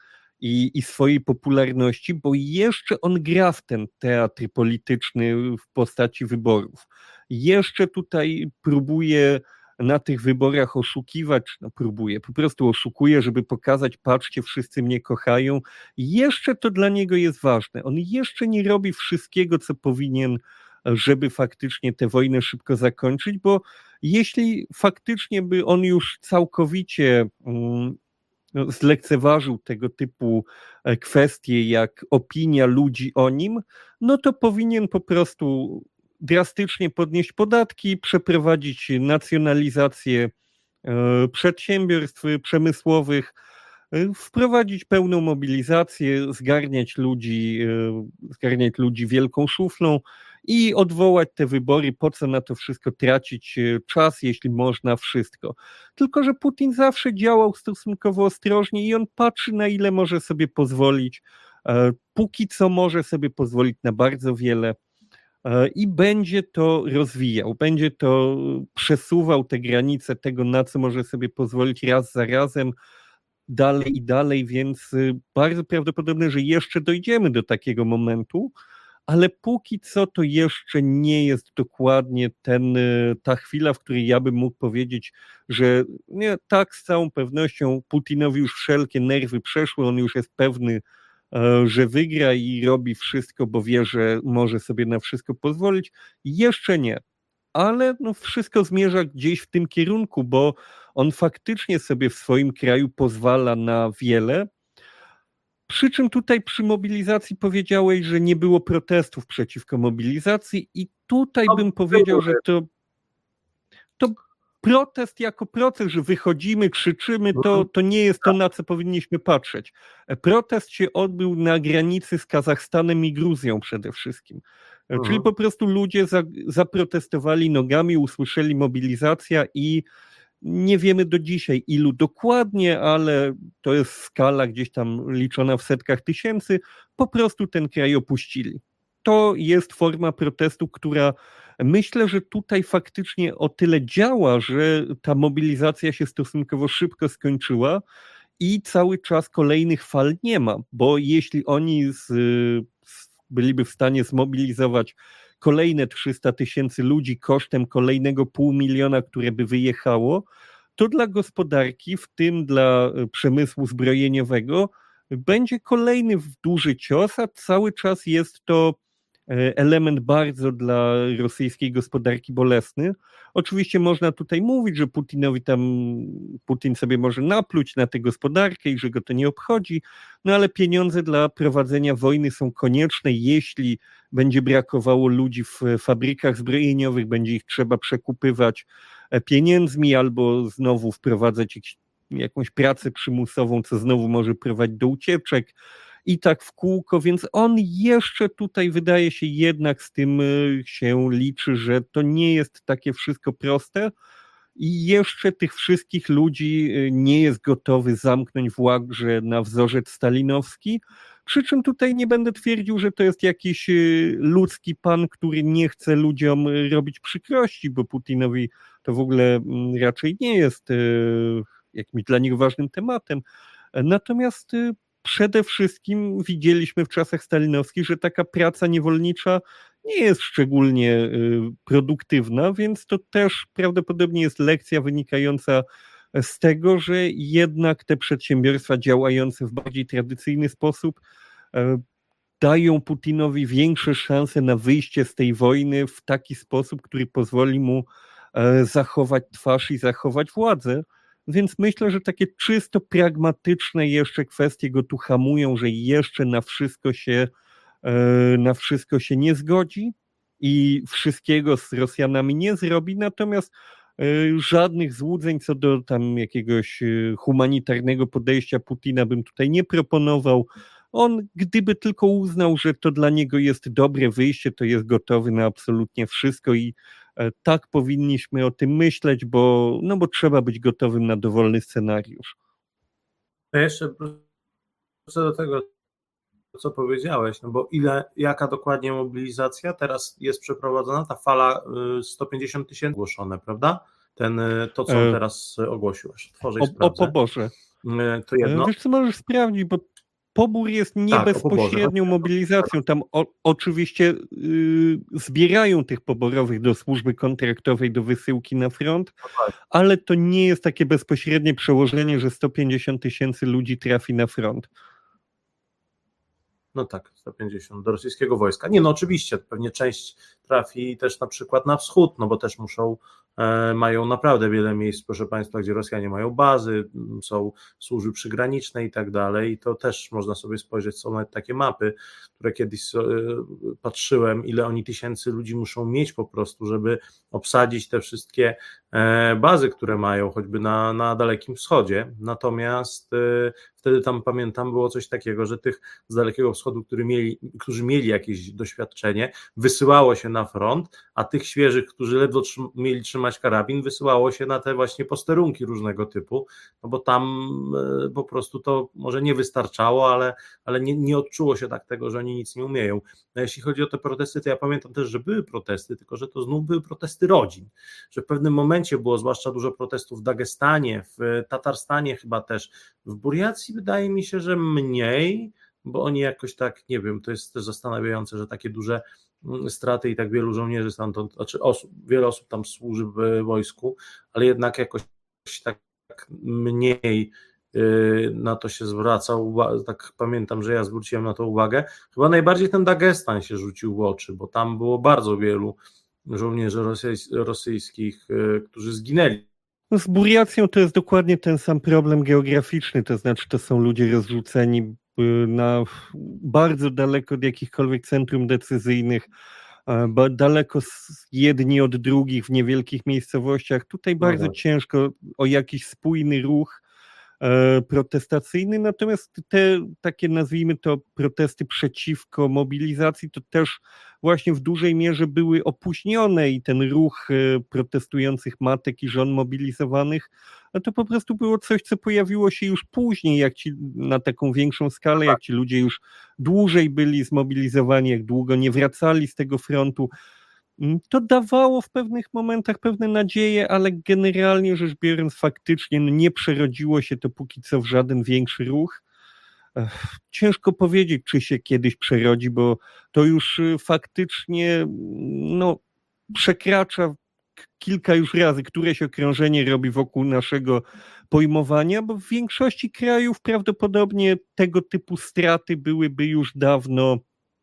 i, i swojej popularności, bo jeszcze on gra w ten teatr polityczny w postaci wyborów. Jeszcze tutaj próbuje na tych wyborach oszukiwać, no próbuje, po prostu oszukuje, żeby pokazać, patrzcie, wszyscy mnie kochają. Jeszcze to dla niego jest ważne. On jeszcze nie robi wszystkiego, co powinien, żeby faktycznie tę wojnę szybko zakończyć, bo jeśli faktycznie by on już całkowicie um, zlekceważył tego typu kwestie jak opinia ludzi o nim, no to powinien po prostu drastycznie podnieść podatki, przeprowadzić nacjonalizację przedsiębiorstw przemysłowych, wprowadzić pełną mobilizację, zgarniać ludzi, zgarniać ludzi wielką szuflą i odwołać te wybory, po co na to wszystko tracić czas, jeśli można wszystko. Tylko że Putin zawsze działał stosunkowo ostrożnie i on patrzy, na ile może sobie pozwolić. Póki co może sobie pozwolić na bardzo wiele i będzie to rozwijał, będzie to przesuwał te granice tego, na co może sobie pozwolić raz za razem, dalej i dalej, więc bardzo prawdopodobne, że jeszcze dojdziemy do takiego momentu, ale póki co to jeszcze nie jest dokładnie ten, ta chwila, w której ja bym mógł powiedzieć, że nie, tak z całą pewnością Putinowi już wszelkie nerwy przeszły, on już jest pewny, że wygra i robi wszystko, bo wie, że może sobie na wszystko pozwolić. Jeszcze nie, ale no wszystko zmierza gdzieś w tym kierunku, bo on faktycznie sobie w swoim kraju pozwala na wiele. Przy czym tutaj przy mobilizacji powiedziałeś, że nie było protestów przeciwko mobilizacji i tutaj bym powiedział, że to, to protest jako proces, że wychodzimy, krzyczymy, to, to nie jest to, na co powinniśmy patrzeć. Protest się odbył na granicy z Kazachstanem i Gruzją przede wszystkim. Czyli mhm. po prostu ludzie za, zaprotestowali nogami, usłyszeli mobilizacja i nie wiemy do dzisiaj ilu dokładnie, ale to jest skala gdzieś tam liczona w setkach tysięcy, po prostu ten kraj opuścili. To jest forma protestu, która myślę, że tutaj faktycznie o tyle działa, że ta mobilizacja się stosunkowo szybko skończyła i cały czas kolejnych fal nie ma, bo jeśli oni z, z, byliby w stanie zmobilizować kolejne trzysta tysięcy ludzi kosztem kolejnego pół miliona, które by wyjechało, to dla gospodarki, w tym dla przemysłu zbrojeniowego, będzie kolejny duży cios, a cały czas jest to element bardzo dla rosyjskiej gospodarki bolesny. Oczywiście można tutaj mówić, że Putinowi tam, Putin sobie może napluć na tę gospodarkę i że go to nie obchodzi, no ale pieniądze dla prowadzenia wojny są konieczne, jeśli będzie brakowało ludzi w fabrykach zbrojeniowych, będzie ich trzeba przekupywać pieniędzmi albo znowu wprowadzać jakąś pracę przymusową, co znowu może prowadzić do ucieczek. I tak w kółko, więc on jeszcze tutaj wydaje się jednak z tym się liczy, że to nie jest takie wszystko proste i jeszcze tych wszystkich ludzi nie jest gotowy zamknąć w łagrze na wzorzec stalinowski, przy czym tutaj nie będę twierdził, że to jest jakiś ludzki pan, który nie chce ludziom robić przykrości, bo Putinowi to w ogóle raczej nie jest jakimś dla niego ważnym tematem, natomiast przede wszystkim widzieliśmy w czasach stalinowskich, że taka praca niewolnicza nie jest szczególnie produktywna, więc to też prawdopodobnie jest lekcja wynikająca z tego, że jednak te przedsiębiorstwa działające w bardziej tradycyjny sposób dają Putinowi większe szanse na wyjście z tej wojny w taki sposób, który pozwoli mu zachować twarz i zachować władzę. Więc myślę, że takie czysto pragmatyczne jeszcze kwestie go tu hamują, że jeszcze na wszystko się, na wszystko się nie zgodzi i wszystkiego z Rosjanami nie zrobi, natomiast żadnych złudzeń co do tam jakiegoś humanitarnego podejścia Putina bym tutaj nie proponował. On, gdyby tylko uznał, że to dla niego jest dobre wyjście, to jest gotowy na absolutnie wszystko i tak powinniśmy o tym myśleć, bo, no bo trzeba być gotowym na dowolny scenariusz. Ja jeszcze wrócę do tego, co powiedziałeś, no bo ile, jaka dokładnie mobilizacja teraz jest przeprowadzona, ta fala sto pięćdziesiąt tysięcy ogłoszone, prawda? Ten, to, co teraz ogłosiłeś. Tworzę i o, o poborze. To jedno. Wiesz co, możesz sprawdzić, bo Pobór jest nie Tak, o poborze. bezpośrednią mobilizacją. Tam o, oczywiście y, zbierają tych poborowych do służby kontraktowej, do wysyłki na front, ale to nie jest takie bezpośrednie przełożenie, że sto pięćdziesiąt tysięcy ludzi trafi na front. No tak, sto pięćdziesiąt do rosyjskiego wojska. Nie, no oczywiście, pewnie część trafi też na przykład na wschód, no bo też muszą, e, mają naprawdę wiele miejsc, proszę Państwa, gdzie Rosjanie mają bazy, są służby przygraniczne i tak dalej, i to też można sobie spojrzeć, są nawet takie mapy, które kiedyś e, patrzyłem, ile oni tysięcy ludzi muszą mieć po prostu, żeby obsadzić te wszystkie e, bazy, które mają, choćby na, na Dalekim Wschodzie, natomiast e, wtedy tam, pamiętam, było coś takiego, że tych z Dalekiego Wschodu, którzy mieli, którzy mieli jakieś doświadczenie, wysyłało się na front, a tych świeżych, którzy ledwo trzym, mieli trzymać karabin, wysyłało się na te właśnie posterunki różnego typu, no bo tam e, po prostu to może nie wystarczało, ale, ale nie, nie odczuło się tak tego, że oni nic nie umieją. No, jeśli chodzi o te protesty, to ja pamiętam też, że były protesty, tylko że to znów były protesty rodzin, że w pewnym momencie było zwłaszcza dużo protestów w Dagestanie, w Tatarstanie chyba też, w Burjacji wydaje mi się, że mniej, bo oni jakoś tak, nie wiem, to jest też zastanawiające, że takie duże straty i tak wielu żołnierzy stamtąd, znaczy osób, wiele osób tam służy w wojsku, ale jednak jakoś tak mniej na to się zwracał, tak pamiętam, że ja zwróciłem na to uwagę. Chyba najbardziej ten Dagestan się rzucił w oczy, bo tam było bardzo wielu żołnierzy rosyjskich, którzy zginęli. No z Burjacją to jest dokładnie ten sam problem geograficzny, to znaczy to są ludzie rozrzuceni na bardzo daleko od jakichkolwiek centrum decyzyjnych, daleko jedni od drugich w niewielkich miejscowościach. Tutaj bardzo no tak. ciężko o jakiś spójny ruch protestacyjny, natomiast te takie, nazwijmy to, protesty przeciwko mobilizacji to też właśnie w dużej mierze były opóźnione i ten ruch protestujących matek i żon mobilizowanych, no to po prostu było coś, co pojawiło się już później, jak ci na taką większą skalę, jak ci ludzie już dłużej byli zmobilizowani, jak długo nie wracali z tego frontu. To dawało w pewnych momentach pewne nadzieje, ale generalnie rzecz biorąc faktycznie no nie przerodziło się to póki co w żaden większy ruch. Ciężko powiedzieć, czy się kiedyś przerodzi, bo to już faktycznie no, przekracza kilka już razy, któreś okrążenie robi wokół naszego pojmowania, bo w większości krajów prawdopodobnie tego typu straty byłyby już dawno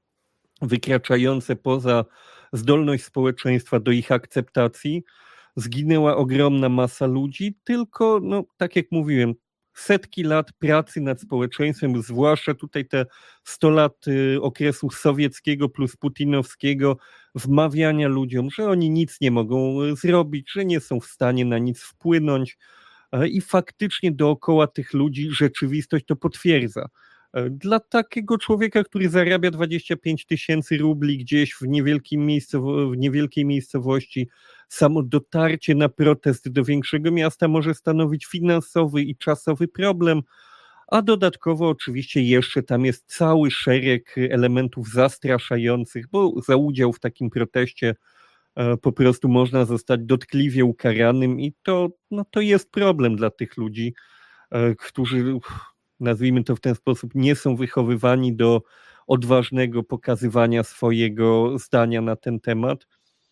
wykraczające poza zdolność społeczeństwa do ich akceptacji. Zginęła ogromna masa ludzi, tylko, no, tak jak mówiłem, setki lat pracy nad społeczeństwem, zwłaszcza tutaj te sto lat okresu sowieckiego plus putinowskiego, wmawiania ludziom, że oni nic nie mogą zrobić, że nie są w stanie na nic wpłynąć i faktycznie dookoła tych ludzi rzeczywistość to potwierdza. Dla takiego człowieka, który zarabia dwadzieścia pięć tysięcy rubli gdzieś w, niewielkim miejscowo- w niewielkiej miejscowości, samo dotarcie na protest do większego miasta może stanowić finansowy i czasowy problem, a dodatkowo oczywiście jeszcze tam jest cały szereg elementów zastraszających, bo za udział w takim proteście po prostu można zostać dotkliwie ukaranym i to, no to jest problem dla tych ludzi, którzy, nazwijmy to w ten sposób, nie są wychowywani do odważnego pokazywania swojego zdania na ten temat.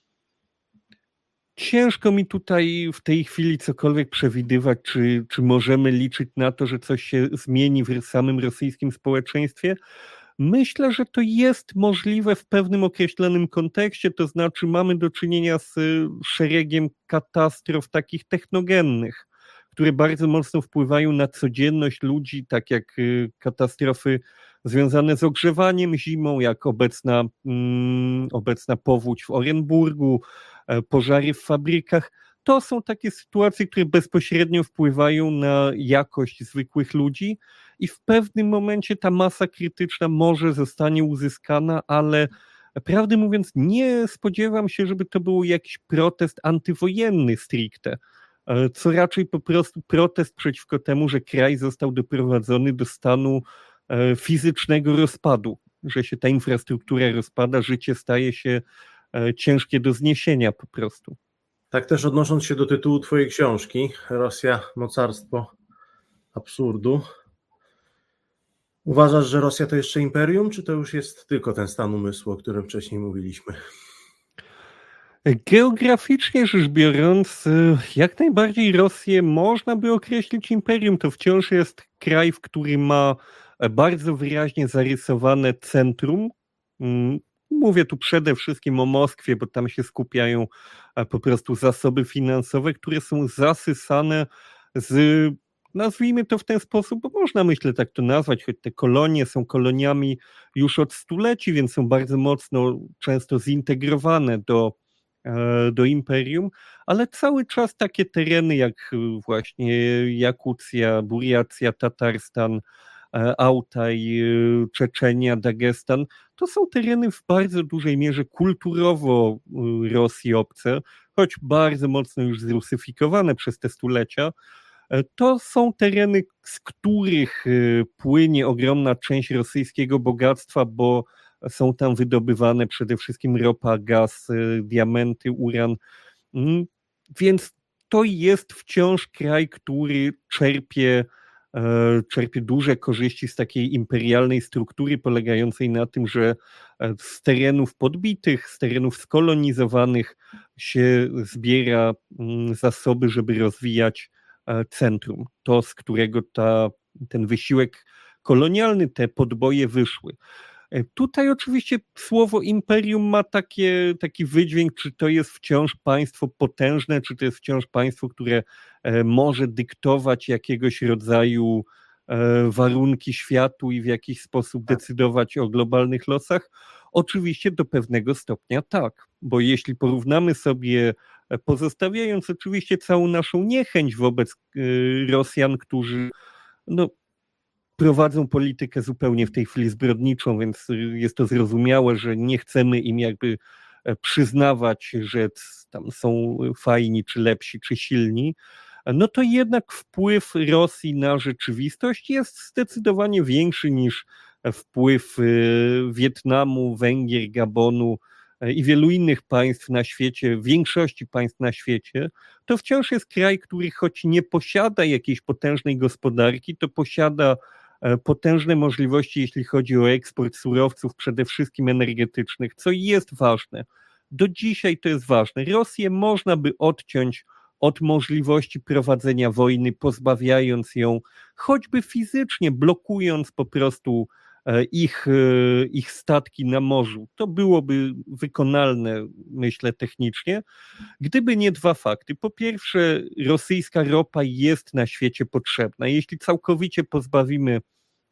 Ciężko mi tutaj w tej chwili cokolwiek przewidywać, czy, czy możemy liczyć na to, że coś się zmieni w samym rosyjskim społeczeństwie. Myślę, że to jest możliwe w pewnym określonym kontekście, to znaczy mamy do czynienia z szeregiem katastrof takich technogennych, które bardzo mocno wpływają na codzienność ludzi, tak jak katastrofy związane z ogrzewaniem zimą, jak obecna, mm, obecna powódź w Orenburgu, pożary w fabrykach. To są takie sytuacje, które bezpośrednio wpływają na jakość zwykłych ludzi i w pewnym momencie ta masa krytyczna może zostanie uzyskana, ale prawdę mówiąc nie spodziewam się, żeby to był jakiś protest antywojenny stricte, co raczej po prostu protest przeciwko temu, że kraj został doprowadzony do stanu fizycznego rozpadu, że się ta infrastruktura rozpada, życie staje się ciężkie do zniesienia po prostu. Tak też odnosząc się do tytułu twojej książki, Rosja, mocarstwo absurdu. Uważasz, że Rosja to jeszcze imperium, czy to już jest tylko ten stan umysłu, o którym wcześniej mówiliśmy? Geograficznie rzecz biorąc, jak najbardziej Rosję można by określić imperium. To wciąż jest kraj, w którym ma bardzo wyraźnie zarysowane centrum. Mówię tu przede wszystkim o Moskwie, bo tam się skupiają po prostu zasoby finansowe, które są zasysane z, nazwijmy to w ten sposób, bo można, myślę, tak to nazwać, choć te kolonie są koloniami już od stuleci, więc są bardzo mocno często zintegrowane do do imperium, ale cały czas takie tereny jak właśnie Jakucja, Buriacja, Tatarstan, Autaj, Czeczenia, Dagestan, to są tereny w bardzo dużej mierze kulturowo Rosji obce, choć bardzo mocno już zrusyfikowane przez te stulecia. To są tereny, z których płynie ogromna część rosyjskiego bogactwa, bo są tam wydobywane przede wszystkim ropa, gaz, diamenty, uran. Więc to jest wciąż kraj, który czerpie, czerpie duże korzyści z takiej imperialnej struktury polegającej na tym, że z terenów podbitych, z terenów skolonizowanych się zbiera zasoby, żeby rozwijać centrum. To, z którego ta, ten wysiłek kolonialny, te podboje wyszły. Tutaj oczywiście słowo imperium ma takie, taki wydźwięk, czy to jest wciąż państwo potężne, czy to jest wciąż państwo, które może dyktować jakiegoś rodzaju warunki światu i w jakiś sposób decydować o globalnych losach. Oczywiście do pewnego stopnia tak, bo jeśli porównamy sobie, pozostawiając oczywiście całą naszą niechęć wobec Rosjan, którzy no, prowadzą politykę zupełnie w tej chwili zbrodniczą, więc jest to zrozumiałe, że nie chcemy im jakby przyznawać, że tam są fajni, czy lepsi, czy silni, no to jednak wpływ Rosji na rzeczywistość jest zdecydowanie większy niż wpływ Wietnamu, Węgier, Gabonu i wielu innych państw na świecie, większości państw na świecie. To wciąż jest kraj, który choć nie posiada jakiejś potężnej gospodarki, to posiada potężne możliwości, jeśli chodzi o eksport surowców, przede wszystkim energetycznych, co jest ważne. Do dzisiaj to jest ważne. Rosję można by odciąć od możliwości prowadzenia wojny, pozbawiając ją choćby fizycznie, blokując po prostu ich, ich statki na morzu. To byłoby wykonalne, myślę, technicznie, gdyby nie dwa fakty. Po pierwsze, rosyjska ropa jest na świecie potrzebna. Jeśli całkowicie pozbawimy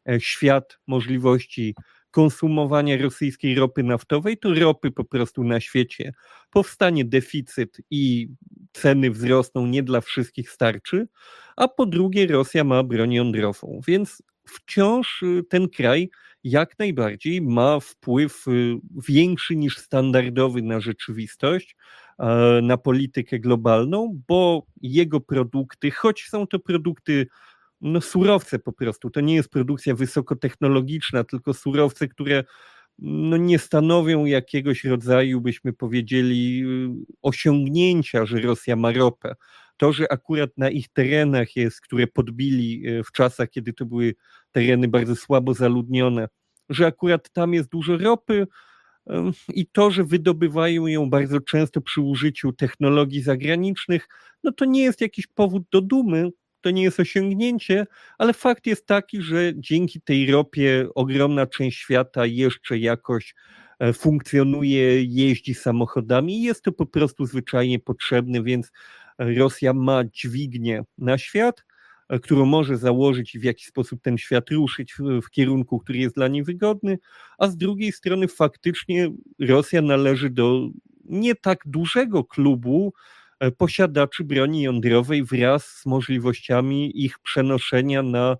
świat możliwości konsumowania rosyjskiej ropy naftowej, to ropy po prostu na świecie powstanie deficyt i ceny wzrosną, nie dla wszystkich starczy, a po drugie Rosja ma broń jądrową, więc wciąż ten kraj jak najbardziej ma wpływ większy niż standardowy na rzeczywistość, na politykę globalną, bo jego produkty, choć są to produkty no surowce po prostu, to nie jest produkcja wysokotechnologiczna, tylko surowce, które no nie stanowią jakiegoś rodzaju, byśmy powiedzieli, osiągnięcia, że Rosja ma ropę. To, że akurat na ich terenach jest, które podbili w czasach, kiedy to były tereny bardzo słabo zaludnione, że akurat tam jest dużo ropy i to, że wydobywają ją bardzo często przy użyciu technologii zagranicznych, no to nie jest jakiś powód do dumy, to nie jest osiągnięcie, ale fakt jest taki, że dzięki tej ropie ogromna część świata jeszcze jakoś funkcjonuje, jeździ samochodami i jest to po prostu zwyczajnie potrzebne, więc Rosja ma dźwignię na świat, którą może założyć i w jakiś sposób ten świat ruszyć w, w kierunku, który jest dla niej wygodny, a z drugiej strony faktycznie Rosja należy do nie tak dużego klubu posiadaczy broni jądrowej wraz z możliwościami ich przenoszenia na,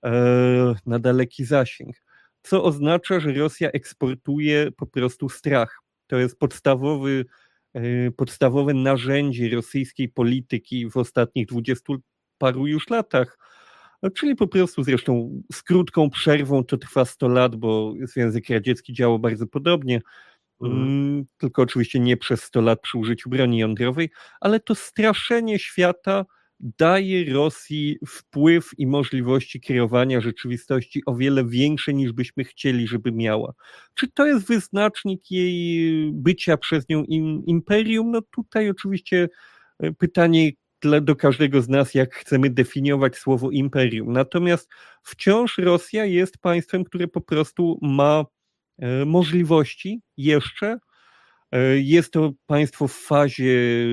na daleki zasięg. Co oznacza, że Rosja eksportuje po prostu strach. To jest podstawowy, podstawowe narzędzie rosyjskiej polityki w ostatnich dwudziestu paru już latach, czyli po prostu zresztą z krótką przerwą, to trwa sto lat, bo Związek Radziecki działał bardzo podobnie, Mm. tylko oczywiście nie przez sto lat przy użyciu broni jądrowej, ale to straszenie świata daje Rosji wpływ i możliwości kreowania rzeczywistości o wiele większe niż byśmy chcieli, żeby miała. Czy to jest wyznacznik jej bycia przez nią im, imperium? No tutaj oczywiście pytanie dla, do każdego z nas, jak chcemy definiować słowo imperium. Natomiast wciąż Rosja jest państwem, które po prostu ma e, możliwości jeszcze. E, jest to państwo w fazie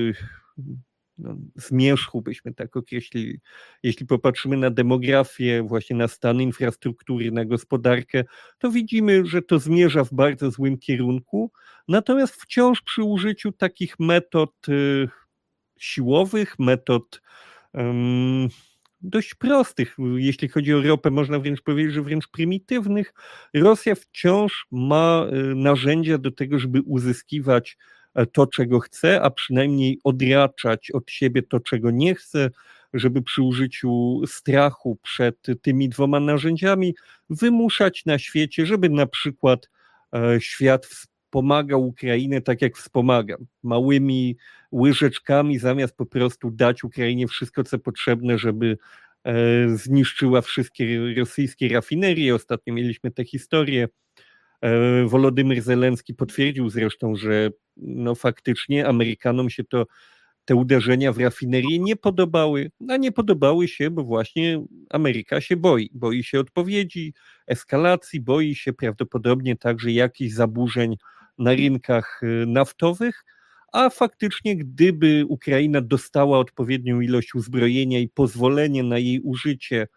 no, zmierzchu, byśmy tak określili. Jeśli popatrzymy na demografię, właśnie na stan infrastruktury, na gospodarkę, to widzimy, że to zmierza w bardzo złym kierunku. Natomiast wciąż przy użyciu takich metod y, siłowych, metod um, dość prostych, jeśli chodzi o ropę, można wręcz powiedzieć, że wręcz prymitywnych, Rosja wciąż ma narzędzia do tego, żeby uzyskiwać to, czego chce, a przynajmniej odraczać od siebie to, czego nie chce, żeby przy użyciu strachu przed tymi dwoma narzędziami wymuszać na świecie, żeby na przykład świat wspomagał Ukrainę tak, jak wspomaga, małymi łyżeczkami, zamiast po prostu dać Ukrainie wszystko, co potrzebne, żeby zniszczyła wszystkie rosyjskie rafinerie. Ostatnio mieliśmy tę historię. Wolodymyr Zelenski potwierdził zresztą, że no faktycznie Amerykanom się to te uderzenia w rafinerie nie podobały, a nie podobały się, bo właśnie Ameryka się boi. Boi się odpowiedzi, eskalacji, boi się prawdopodobnie także jakichś zaburzeń na rynkach naftowych, a faktycznie gdyby Ukraina dostała odpowiednią ilość uzbrojenia i pozwolenie na jej użycie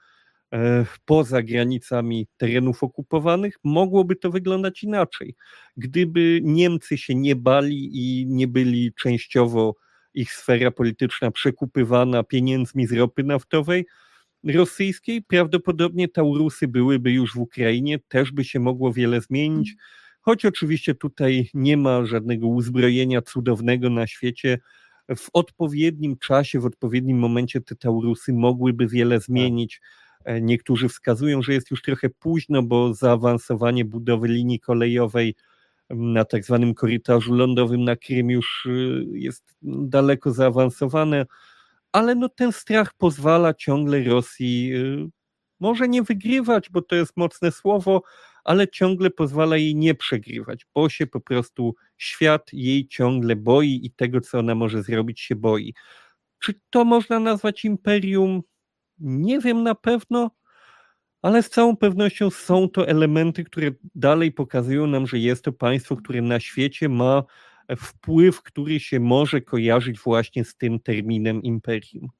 poza granicami terenów okupowanych, mogłoby to wyglądać inaczej. Gdyby Niemcy się nie bali i nie byli częściowo ich sfera polityczna przekupywana pieniędzmi z ropy naftowej rosyjskiej, prawdopodobnie Taurusy byłyby już w Ukrainie, też by się mogło wiele zmienić, choć oczywiście tutaj nie ma żadnego uzbrojenia cudownego na świecie. W odpowiednim czasie, w odpowiednim momencie te Taurusy mogłyby wiele zmienić. Niektórzy wskazują, że jest już trochę późno, bo zaawansowanie budowy linii kolejowej na tak zwanym korytarzu lądowym na Krym już jest daleko zaawansowane, ale no ten strach pozwala ciągle Rosji, może nie wygrywać, bo to jest mocne słowo, ale ciągle pozwala jej nie przegrywać, bo się po prostu świat jej ciągle boi i tego, co ona może zrobić, się boi. Czy to można nazwać imperium? Nie wiem na pewno, ale z całą pewnością są to elementy, które dalej pokazują nam, że jest to państwo, które na świecie ma wpływ, który się może kojarzyć właśnie z tym terminem imperium.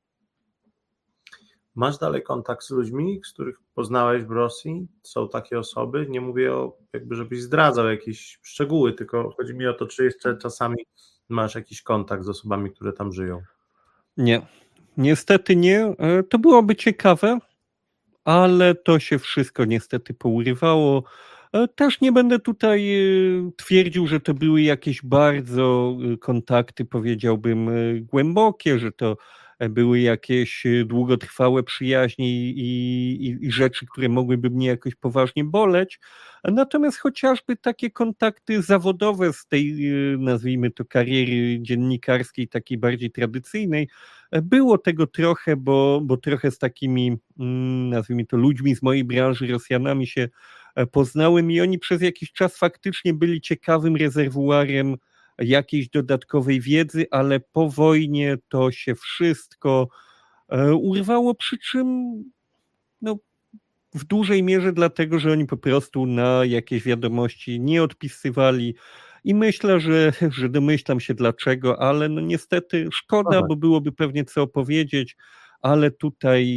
Masz dalej kontakt z ludźmi, z których poznałeś w Rosji? Są takie osoby? Nie mówię o, jakby żebyś zdradzał jakieś szczegóły, tylko chodzi mi o to, czy jeszcze czasami masz jakiś kontakt z osobami, które tam żyją. Nie, niestety nie. To byłoby ciekawe, ale to się wszystko niestety pourywało. Też nie będę tutaj twierdził, że to były jakieś bardzo kontakty, powiedziałbym, głębokie, że to były jakieś długotrwałe przyjaźnie i, i, i rzeczy, które mogłyby mnie jakoś poważnie boleć. Natomiast chociażby takie kontakty zawodowe z tej, nazwijmy to, kariery dziennikarskiej, takiej bardziej tradycyjnej, było tego trochę, bo, bo trochę z takimi, nazwijmy to, ludźmi z mojej branży, Rosjanami się poznałem i oni przez jakiś czas faktycznie byli ciekawym rezerwuarem jakiejś dodatkowej wiedzy, ale po wojnie to się wszystko urwało, przy czym no, w dużej mierze dlatego, że oni po prostu na jakieś wiadomości nie odpisywali i myślę, że, że domyślam się dlaczego, ale no niestety szkoda, Aha. bo byłoby pewnie co opowiedzieć, ale tutaj,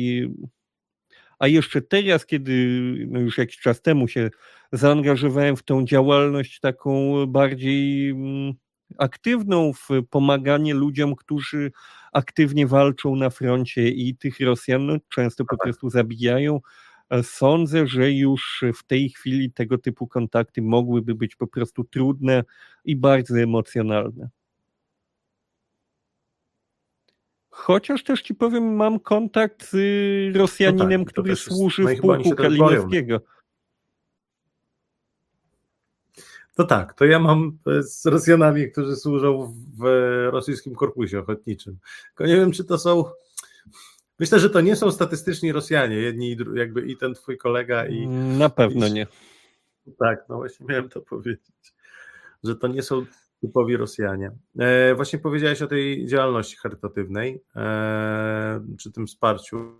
a jeszcze teraz, kiedy no już jakiś czas temu się zaangażowałem w tą działalność taką bardziej aktywną w pomaganie ludziom, którzy aktywnie walczą na froncie i tych Rosjan no, często po prostu zabijają. Sądzę, że już w tej chwili tego typu kontakty mogłyby być po prostu trudne i bardzo emocjonalne. Chociaż też ci powiem, mam kontakt z Rosjaninem, no tak, który służy jest, w pułku Kalinowskiego. To tak, to ja mam z Rosjanami, którzy służą w rosyjskim korpusie ochotniczym. Tylko nie wiem, czy to są Myślę, że to nie są statystyczni Rosjanie, jedni i dru- jakby i ten twój kolega i... Na pewno i, nie. Tak, no właśnie miałem to powiedzieć, że to nie są typowi Rosjanie. E, właśnie powiedziałeś o tej działalności charytatywnej, e, czy tym wsparciu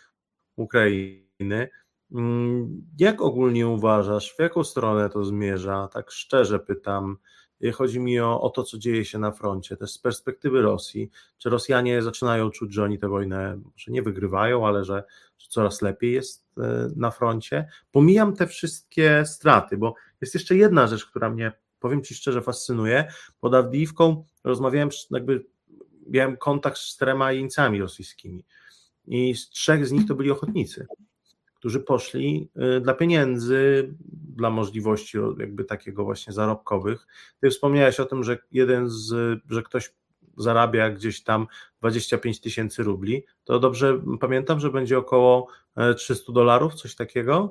Ukrainy. Mm, Jak ogólnie uważasz, w jaką stronę to zmierza? Tak szczerze pytam. Chodzi mi o, o to, co dzieje się na froncie, też z perspektywy Rosji. Czy Rosjanie zaczynają czuć, że oni tę wojnę może nie wygrywają, ale że, że coraz lepiej jest e, na froncie? Pomijam te wszystkie straty, bo jest jeszcze jedna rzecz, która mnie, powiem Ci szczerze, fascynuje. Pod Awdijiwką rozmawiałem, jakby miałem kontakt z czterema jeńcami rosyjskimi i z trzech z nich to byli ochotnicy, którzy poszli dla pieniędzy, dla możliwości jakby takiego właśnie zarobkowych. Ty wspomniałeś o tym, że jeden z, że ktoś zarabia gdzieś tam dwadzieścia pięć tysięcy rubli, to dobrze pamiętam, że będzie około trzysta dolarów, coś takiego?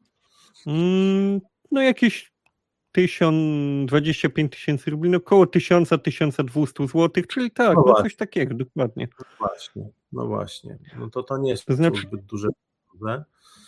Mm, no jakieś tysiąc, dwadzieścia pięć tysięcy rubli, no około tysiąc do tysiąca dwustu złotych, czyli tak, No no właśnie. coś takiego, dokładnie. No właśnie, no właśnie. No to to nie To są znaczy, zbyt duże pieniądze.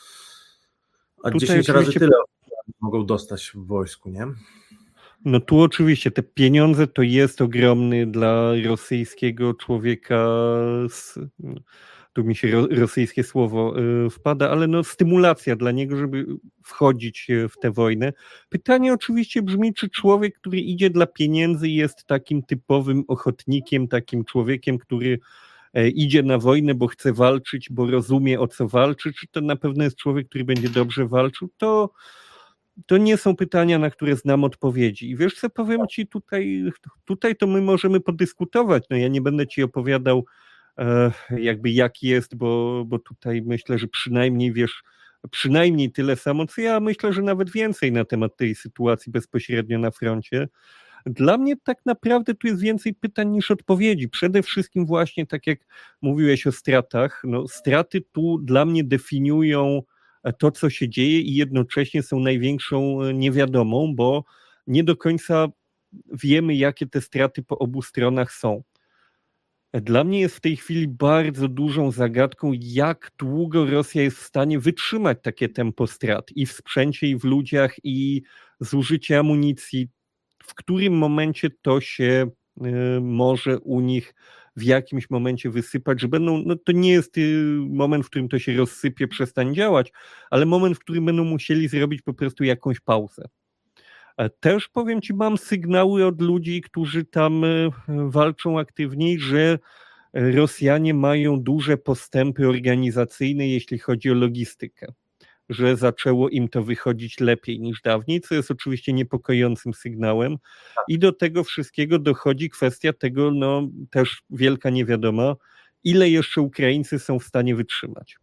A tutaj dziesięć razy oczywiście- tyle mogą dostać w wojsku, nie? No tu oczywiście te pieniądze to jest ogromny dla rosyjskiego człowieka, s- tu mi się ro, rosyjskie słowo y, wpada, ale no stymulacja dla niego, żeby wchodzić y, w tę wojnę. Pytanie oczywiście brzmi, czy człowiek, który idzie dla pieniędzy, jest takim typowym ochotnikiem, takim człowiekiem, który e, idzie na wojnę, bo chce walczyć, bo rozumie, o co walczy, czy to na pewno jest człowiek, który będzie dobrze walczył, to To nie są pytania, na które znam odpowiedzi. I wiesz co, powiem ci tutaj, tutaj to my możemy podyskutować. No ja nie będę ci opowiadał e, jakby jak jest, bo, bo tutaj myślę, że przynajmniej wiesz, przynajmniej tyle samo, co ja myślę, że nawet więcej na temat tej sytuacji bezpośrednio na froncie. Dla mnie tak naprawdę tu jest więcej pytań niż odpowiedzi. Przede wszystkim właśnie tak jak mówiłeś o stratach, no straty tu dla mnie definiują to, co się dzieje i jednocześnie są największą niewiadomą, bo nie do końca wiemy, jakie te straty po obu stronach są. Dla mnie jest w tej chwili bardzo dużą zagadką, jak długo Rosja jest w stanie wytrzymać takie tempo strat i w sprzęcie, i w ludziach, i zużycie amunicji, w którym momencie to się y, może u nich w jakimś momencie wysypać, że będą, no to nie jest y, moment, w którym to się rozsypie, przestań działać, ale moment, w którym będą musieli zrobić po prostu jakąś pauzę. Też powiem ci, mam sygnały od ludzi, którzy tam y, walczą aktywniej, że Rosjanie mają duże postępy organizacyjne, jeśli chodzi o logistykę, że zaczęło im to wychodzić lepiej niż dawniej, co jest oczywiście niepokojącym sygnałem. I do tego wszystkiego dochodzi kwestia tego, no też wielka niewiadoma, ile jeszcze Ukraińcy są w stanie wytrzymać.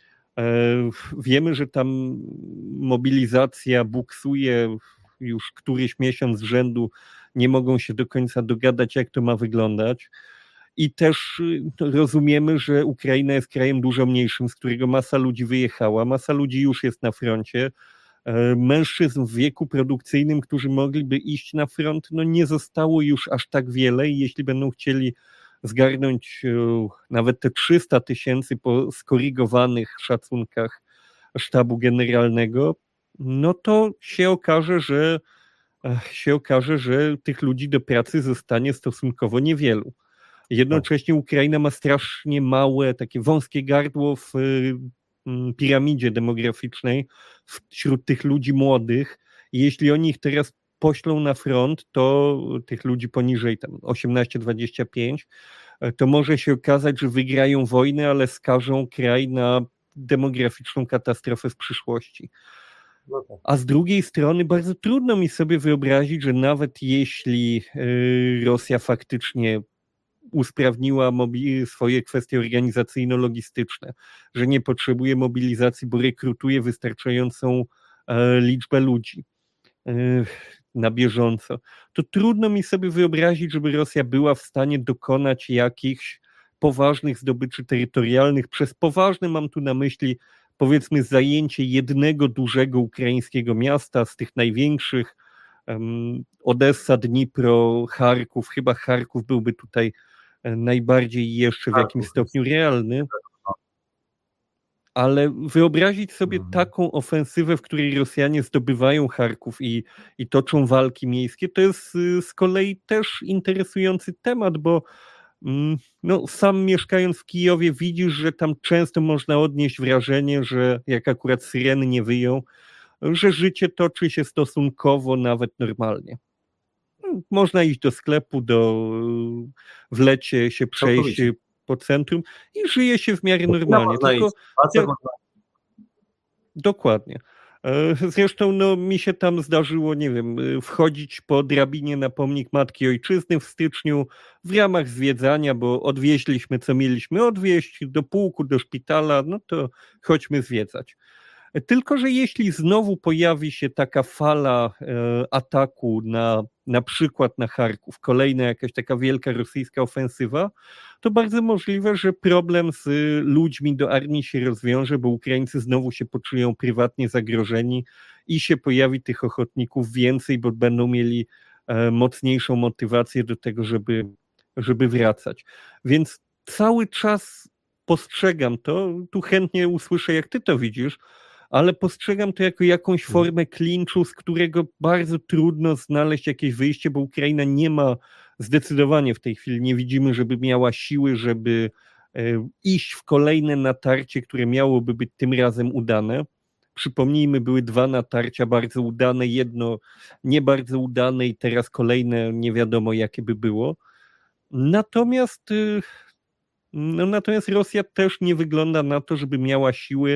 Wiemy, że tam mobilizacja buksuje już któryś miesiąc z rzędu, nie mogą się do końca dogadać, jak to ma wyglądać. I też rozumiemy, że Ukraina jest krajem dużo mniejszym, z którego masa ludzi wyjechała, masa ludzi już jest na froncie. Mężczyzn w wieku produkcyjnym, którzy mogliby iść na front, no nie zostało już aż tak wiele i jeśli będą chcieli zgarnąć nawet te trzysta tysięcy po skorygowanych szacunkach sztabu generalnego, no to się okaże, że się okaże, że tych ludzi do pracy zostanie stosunkowo niewielu. Jednocześnie Ukraina ma strasznie małe, takie wąskie gardło w piramidzie demograficznej wśród tych ludzi młodych. I jeśli oni ich teraz poślą na front, to tych ludzi poniżej tam osiemnaście dwadzieścia pięć, to może się okazać, że wygrają wojnę, ale skażą kraj na demograficzną katastrofę w przyszłości. A z drugiej strony bardzo trudno mi sobie wyobrazić, że nawet jeśli Rosja faktycznie usprawniła swoje kwestie organizacyjno-logistyczne, że nie potrzebuje mobilizacji, bo rekrutuje wystarczającą liczbę ludzi na bieżąco, to trudno mi sobie wyobrazić, żeby Rosja była w stanie dokonać jakichś poważnych zdobyczy terytorialnych. Przez poważne mam tu na myśli powiedzmy zajęcie jednego dużego ukraińskiego miasta z tych największych, Odessa, Dnipro, Charków, chyba Charków byłby tutaj najbardziej jeszcze w jakimś Charków jest. stopniu realny. Ale wyobrazić sobie Mhm. taką ofensywę, w której Rosjanie zdobywają Charków i, i toczą walki miejskie, to jest y, z kolei też interesujący temat, bo mm, no, sam mieszkając w Kijowie widzisz, że tam często można odnieść wrażenie, że jak akurat syreny nie wyją, że życie toczy się stosunkowo nawet normalnie. No, można iść do sklepu, do, w lecie się przejść Całkowicie. po centrum i żyje się w miarę Do kina normalnie. można Tylko iść, spacer te- można. Dokładnie. E, Zresztą no, mi się tam zdarzyło, nie wiem, y, wchodzić po drabinie na pomnik Matki Ojczyzny w styczniu w ramach zwiedzania, bo odwieźliśmy co mieliśmy odwieźć do pułku, do szpitala, no to chodźmy zwiedzać. E, Tylko, że jeśli znowu pojawi się taka fala e, ataku na na przykład na Charków, kolejna jakaś taka wielka rosyjska ofensywa, to bardzo możliwe, że problem z ludźmi do armii się rozwiąże, bo Ukraińcy znowu się poczują prywatnie zagrożeni i się pojawi tych ochotników więcej, bo będą mieli e, mocniejszą motywację do tego, żeby, żeby wracać. Więc cały czas postrzegam to, tu chętnie usłyszę, jak ty to widzisz, ale postrzegam to jako jakąś formę klinczu, z którego bardzo trudno znaleźć jakieś wyjście, bo Ukraina nie ma zdecydowanie w tej chwili, nie widzimy, żeby miała siły, żeby e, iść w kolejne natarcie, które miałoby być tym razem udane. Przypomnijmy, były dwa natarcia bardzo udane, jedno nie bardzo udane i teraz kolejne nie wiadomo jakie by było. Natomiast, y, no, natomiast Rosja też nie wygląda na to, żeby miała siły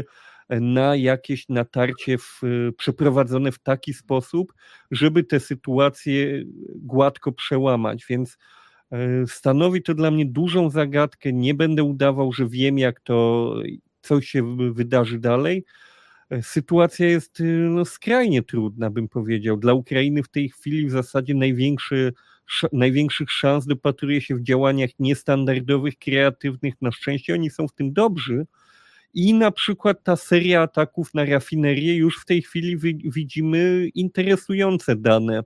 na jakieś natarcie w, przeprowadzone w taki sposób, żeby tę sytuację gładko przełamać. Więc e, stanowi to dla mnie dużą zagadkę. Nie będę udawał, że wiem, jak to, co się wy- wydarzy dalej. E, Sytuacja jest y, no, skrajnie trudna, bym powiedział. Dla Ukrainy w tej chwili w zasadzie największy, sz- największych szans dopatruje się w działaniach niestandardowych, kreatywnych. Na szczęście oni są w tym dobrzy. I na przykład ta seria ataków na rafinerię, już w tej chwili wi- widzimy interesujące dane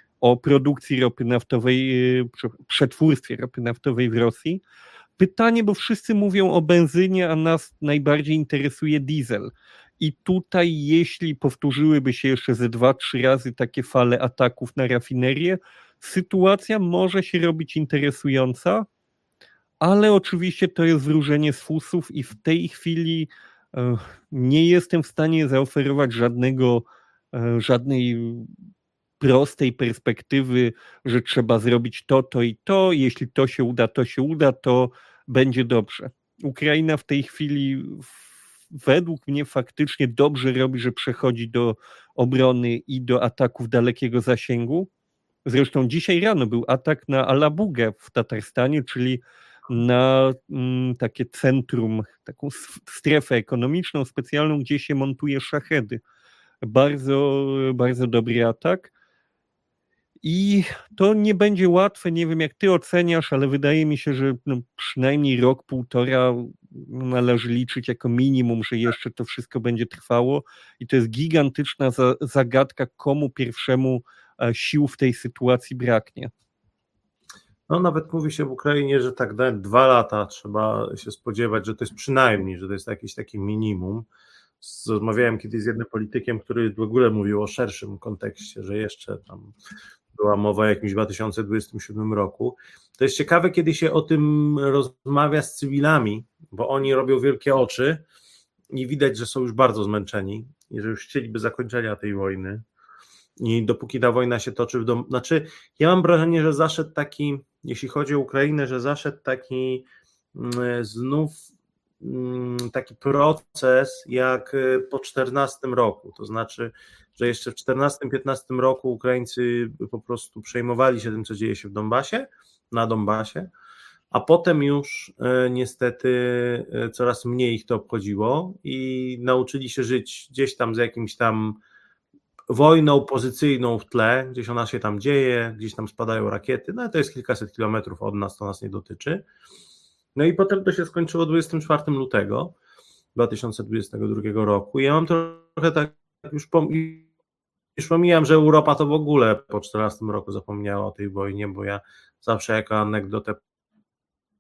o produkcji ropy naftowej, y, prze- przetwórstwie ropy naftowej w Rosji. Pytanie, bo wszyscy mówią o benzynie, a nas najbardziej interesuje diesel. I tutaj, jeśli powtórzyłyby się jeszcze ze dwa, trzy razy takie fale ataków na rafinerię, sytuacja może się robić interesująca, ale oczywiście to jest wróżenie z fusów i w tej chwili e, nie jestem w stanie zaoferować żadnego, e, żadnej prostej perspektywy, że trzeba zrobić to, to i to, jeśli to się uda, to się uda, to będzie dobrze. Ukraina w tej chwili w- według mnie faktycznie dobrze robi, że przechodzi do obrony i do ataków dalekiego zasięgu. Zresztą dzisiaj rano był atak na Alabugę w Tatarstanie, czyli na mm, takie centrum, taką s- strefę ekonomiczną specjalną, gdzie się montuje szachedy. Bardzo, bardzo dobry atak. I to nie będzie łatwe, nie wiem jak ty oceniasz, ale wydaje mi się, że no przynajmniej rok, półtora no należy liczyć jako minimum, że jeszcze to wszystko będzie trwało i to jest gigantyczna za, zagadka, komu pierwszemu e, sił w tej sytuacji braknie. No nawet mówi się w Ukrainie, że tak da- dwa lata trzeba się spodziewać, że to jest przynajmniej, że to jest jakieś takie minimum. Z- Rozmawiałem kiedyś z jednym politykiem, który w ogóle mówił o szerszym kontekście, że jeszcze tam była mowa o jakimś dwa tysiące dwudziestym siódmym roku. To jest ciekawe, kiedy się o tym rozmawia z cywilami, bo oni robią wielkie oczy i widać, że są już bardzo zmęczeni i że już chcieliby zakończenia tej wojny. I dopóki ta wojna się toczy w domu, znaczy ja mam wrażenie, że zaszedł taki, jeśli chodzi o Ukrainę, że zaszedł taki mm, znów mm, taki proces jak po czternastym roku, to znaczy, że jeszcze w czternastym piętnastym roku Ukraińcy po prostu przejmowali się tym, co dzieje się w Donbasie, na Donbasie, a potem już e, niestety e, coraz mniej ich to obchodziło i nauczyli się żyć gdzieś tam z jakimś tam wojną pozycyjną w tle, gdzieś ona się tam dzieje, gdzieś tam spadają rakiety, no to jest kilkaset kilometrów od nas, to nas nie dotyczy. No i potem to się skończyło dwudziestego czwartego lutego dwa tysiące dwudziestego drugiego roku. I ja mam trochę tak, już, pom, już pomijam, że Europa to w ogóle po czternastym roku zapomniała o tej wojnie, bo ja zawsze jako anegdotę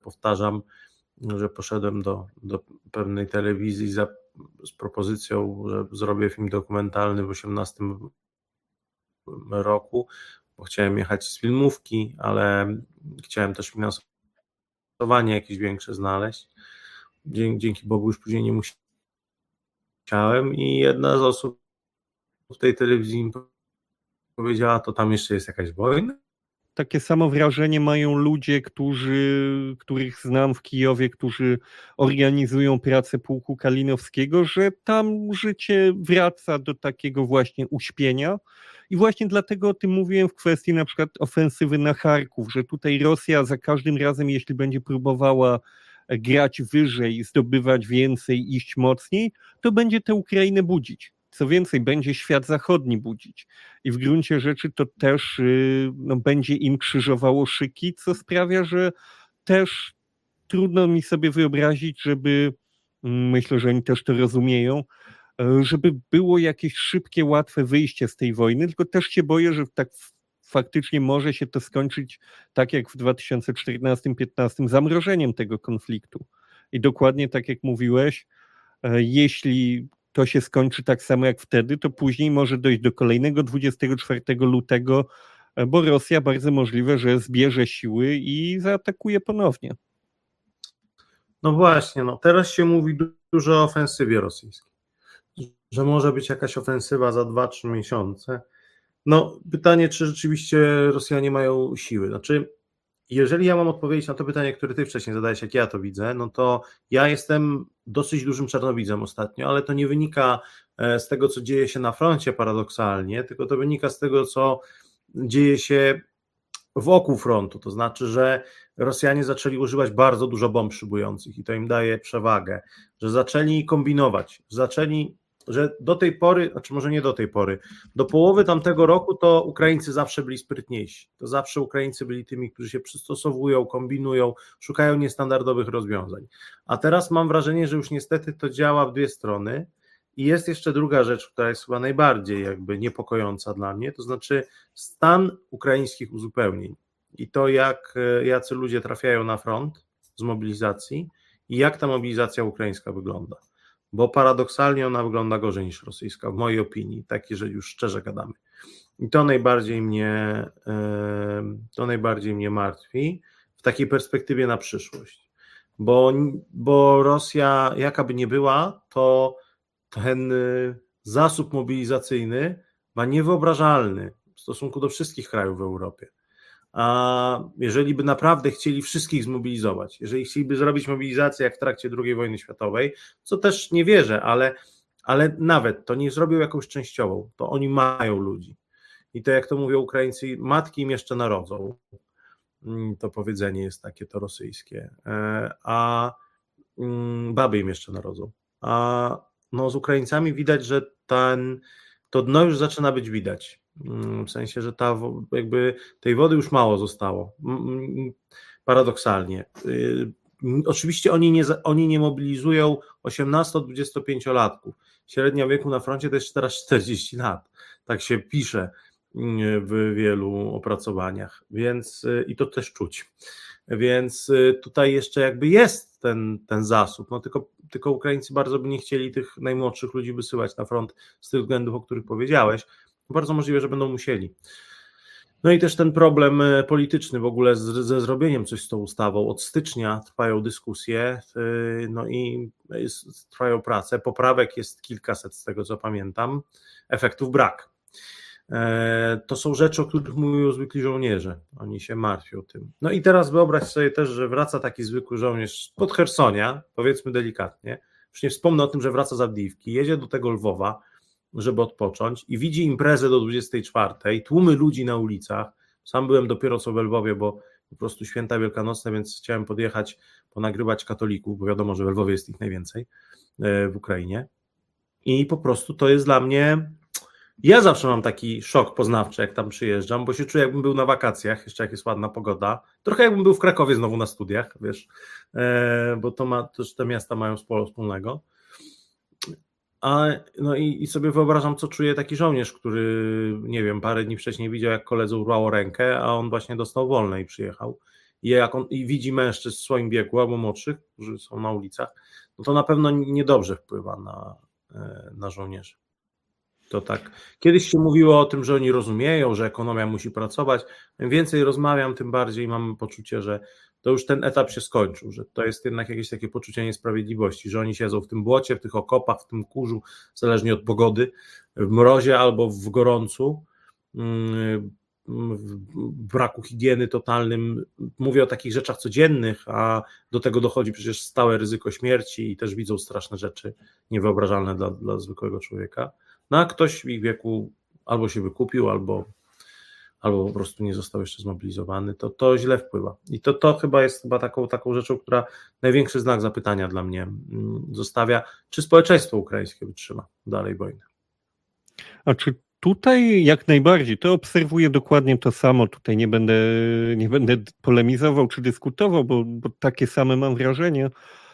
powtarzam, że poszedłem do, do pewnej telewizji za, z propozycją, że zrobię film dokumentalny w osiemnastym roku, bo chciałem jechać z filmówki, ale chciałem też finansowanie jakieś większe znaleźć. Dzięki, dzięki Bogu już później nie musiałem i jedna z osób w tej telewizji mi powiedziała, to tam jeszcze jest jakaś wojna. Takie samo wrażenie mają ludzie, którzy, których znam w Kijowie, którzy organizują pracę pułku Kalinowskiego, że tam życie wraca do takiego właśnie uśpienia. I właśnie dlatego o tym mówiłem w kwestii na przykład ofensywy na Charków, że tutaj Rosja za każdym razem, jeśli będzie próbowała grać wyżej, zdobywać więcej, iść mocniej, to będzie tę Ukrainę budzić. Co więcej, będzie świat zachodni budzić. I w gruncie rzeczy to też no, będzie im krzyżowało szyki, co sprawia, że też trudno mi sobie wyobrazić, żeby, myślę, że oni też to rozumieją, żeby było jakieś szybkie, łatwe wyjście z tej wojny, tylko też się boję, że tak faktycznie może się to skończyć tak jak w dwa tysiące czternastym piętnastym zamrożeniem tego konfliktu. I dokładnie tak jak mówiłeś, jeśli to się skończy tak samo jak wtedy, to później może dojść do kolejnego dwudziestego czwartego lutego, bo Rosja bardzo możliwe, że zbierze siły i zaatakuje ponownie. No właśnie, no teraz się mówi dużo o ofensywie rosyjskiej, że może być jakaś ofensywa za dwa trzy miesiące. No pytanie, czy rzeczywiście Rosjanie mają siły. Znaczy, jeżeli ja mam odpowiedzieć na to pytanie, które ty wcześniej zadałeś, jak ja to widzę, no to ja jestem dosyć dużym czarnowidzem ostatnio, ale to nie wynika z tego, co dzieje się na froncie paradoksalnie, tylko to wynika z tego, co dzieje się wokół frontu, to znaczy, że Rosjanie zaczęli używać bardzo dużo bomb szybujących i to im daje przewagę, że zaczęli kombinować, zaczęli, że do tej pory, znaczy może nie do tej pory, do połowy tamtego roku to Ukraińcy zawsze byli sprytniejsi, to zawsze Ukraińcy byli tymi, którzy się przystosowują, kombinują, szukają niestandardowych rozwiązań, a teraz mam wrażenie, że już niestety to działa w dwie strony. I jest jeszcze druga rzecz, która jest chyba najbardziej jakby niepokojąca dla mnie, to znaczy stan ukraińskich uzupełnień i to, jak jacy ludzie trafiają na front z mobilizacji i jak ta mobilizacja ukraińska wygląda, bo paradoksalnie ona wygląda gorzej niż rosyjska, w mojej opinii, tak jeżeli już szczerze gadamy. I to najbardziej mnie, to najbardziej mnie martwi w takiej perspektywie na przyszłość, bo, bo Rosja, jaka by nie była, to ten zasób mobilizacyjny ma niewyobrażalny w stosunku do wszystkich krajów w Europie. A jeżeli by naprawdę chcieli wszystkich zmobilizować, jeżeli chcieliby zrobić mobilizację jak w trakcie drugiej wojny światowej, co też nie wierzę, ale, ale nawet to nie zrobią jakąś częściową, to oni mają ludzi. I to jak to mówią Ukraińcy, matki im jeszcze narodzą. To powiedzenie jest takie to rosyjskie. A baby im jeszcze narodzą. A no z Ukraińcami widać, że ten, to dno już zaczyna być widać, w sensie, że ta, jakby tej wody już mało zostało, paradoksalnie. Oczywiście oni nie, oni nie mobilizują osiemnasto-dwudziestopięciolatków, średnia wieku na froncie to jest teraz czterdzieści lat, tak się pisze w wielu opracowaniach, więc i to też czuć. Więc tutaj jeszcze jakby jest ten, ten zasób, no tylko, tylko Ukraińcy bardzo by nie chcieli tych najmłodszych ludzi wysyłać na front z tych względów, o których powiedziałeś. Bardzo możliwe, że będą musieli. No i też ten problem polityczny w ogóle z, ze zrobieniem coś z tą ustawą. Od stycznia trwają dyskusje, no i jest, trwają prace. Poprawek jest kilkaset z tego, co pamiętam. Efektów brak. To są rzeczy, o których mówią zwykli żołnierze. Oni się martwią tym. No i teraz wyobraź sobie też, że wraca taki zwykły żołnierz spod Chersonia, powiedzmy delikatnie, już nie wspomnę o tym, że wraca z Awdijiwki, jedzie do tego Lwowa, żeby odpocząć i widzi imprezę do dwudziestej czwartej, tłumy ludzi na ulicach. Sam byłem dopiero co w Lwowie, bo po prostu święta wielkanocne, więc chciałem podjechać, ponagrywać katolików, bo wiadomo, że w Lwowie jest ich najwięcej w Ukrainie. I po prostu to jest dla mnie... Ja zawsze mam taki szok poznawczy, jak tam przyjeżdżam, bo się czuję, jakbym był na wakacjach, jeszcze jak jest ładna pogoda. Trochę jakbym był w Krakowie znowu na studiach, wiesz, bo to ma, też te miasta mają sporo wspólnego. A, no i, i sobie wyobrażam, co czuje taki żołnierz, który, nie wiem, parę dni wcześniej widział, jak koledze urwało rękę, a on właśnie dostał wolne i przyjechał. i, jak on, i widzi mężczyzn w swoim wieku albo młodszych, którzy są na ulicach, no to na pewno niedobrze wpływa na, na żołnierzy. To tak. Kiedyś się mówiło o tym, że oni rozumieją, że ekonomia musi pracować. Im więcej rozmawiam, tym bardziej mam poczucie, że to już ten etap się skończył, że to jest jednak jakieś takie poczucie niesprawiedliwości, że oni siedzą w tym błocie, w tych okopach, w tym kurzu, zależnie od pogody, w mrozie albo w gorącu, w braku higieny totalnym. Mówię o takich rzeczach codziennych, a do tego dochodzi przecież stałe ryzyko śmierci i też widzą straszne rzeczy niewyobrażalne dla, dla zwykłego człowieka. No a ktoś w ich wieku albo się wykupił, albo, albo po prostu nie został jeszcze zmobilizowany, to to źle wpływa. I to, to chyba jest chyba taką, taką rzeczą, która największy znak zapytania dla mnie zostawia, czy społeczeństwo ukraińskie wytrzyma dalej wojnę. A czy tutaj jak najbardziej, to obserwuję dokładnie to samo, tutaj nie będę, nie będę polemizował czy dyskutował, bo, bo takie same mam wrażenie,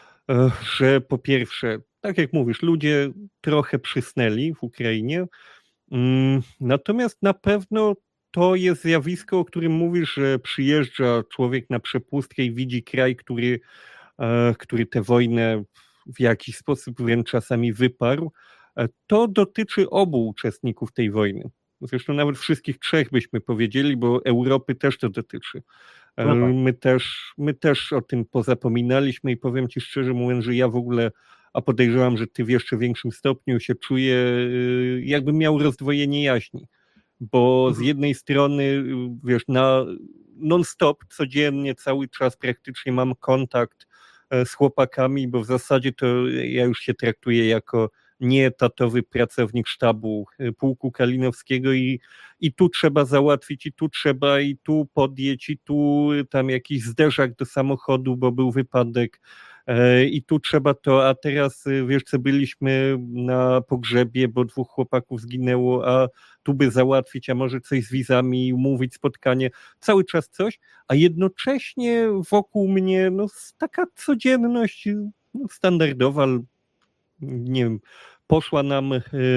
że po pierwsze, tak jak mówisz, ludzie trochę przysnęli w Ukrainie, natomiast na pewno to jest zjawisko, o którym mówisz, że przyjeżdża człowiek na przepustkę i widzi kraj, który, który tę wojnę w jakiś sposób wręcz czasami wyparł. To dotyczy obu uczestników tej wojny. Zresztą nawet wszystkich trzech byśmy powiedzieli, bo Europy też to dotyczy. No tak. My też, my też o tym pozapominaliśmy i powiem Ci szczerze mówiąc, że ja w ogóle, a podejrzewam, że Ty w jeszcze większym stopniu się czuję, jakbym miał rozdwojenie jaźni. Bo z jednej strony, wiesz, na non-stop, codziennie, cały czas praktycznie mam kontakt z chłopakami, bo w zasadzie to ja już się traktuję jako nieetatowy pracownik sztabu pułku kalinowskiego i, i tu trzeba załatwić, i tu trzeba, i tu podjeć, i tu tam jakiś zderzak do samochodu, bo był wypadek i tu trzeba to, a teraz wiesz co, byliśmy na pogrzebie, bo dwóch chłopaków zginęło, a tu by załatwić, a może coś z wizami, umówić spotkanie, cały czas coś, a jednocześnie wokół mnie no, taka codzienność no, standardowa, nie wiem, poszła nam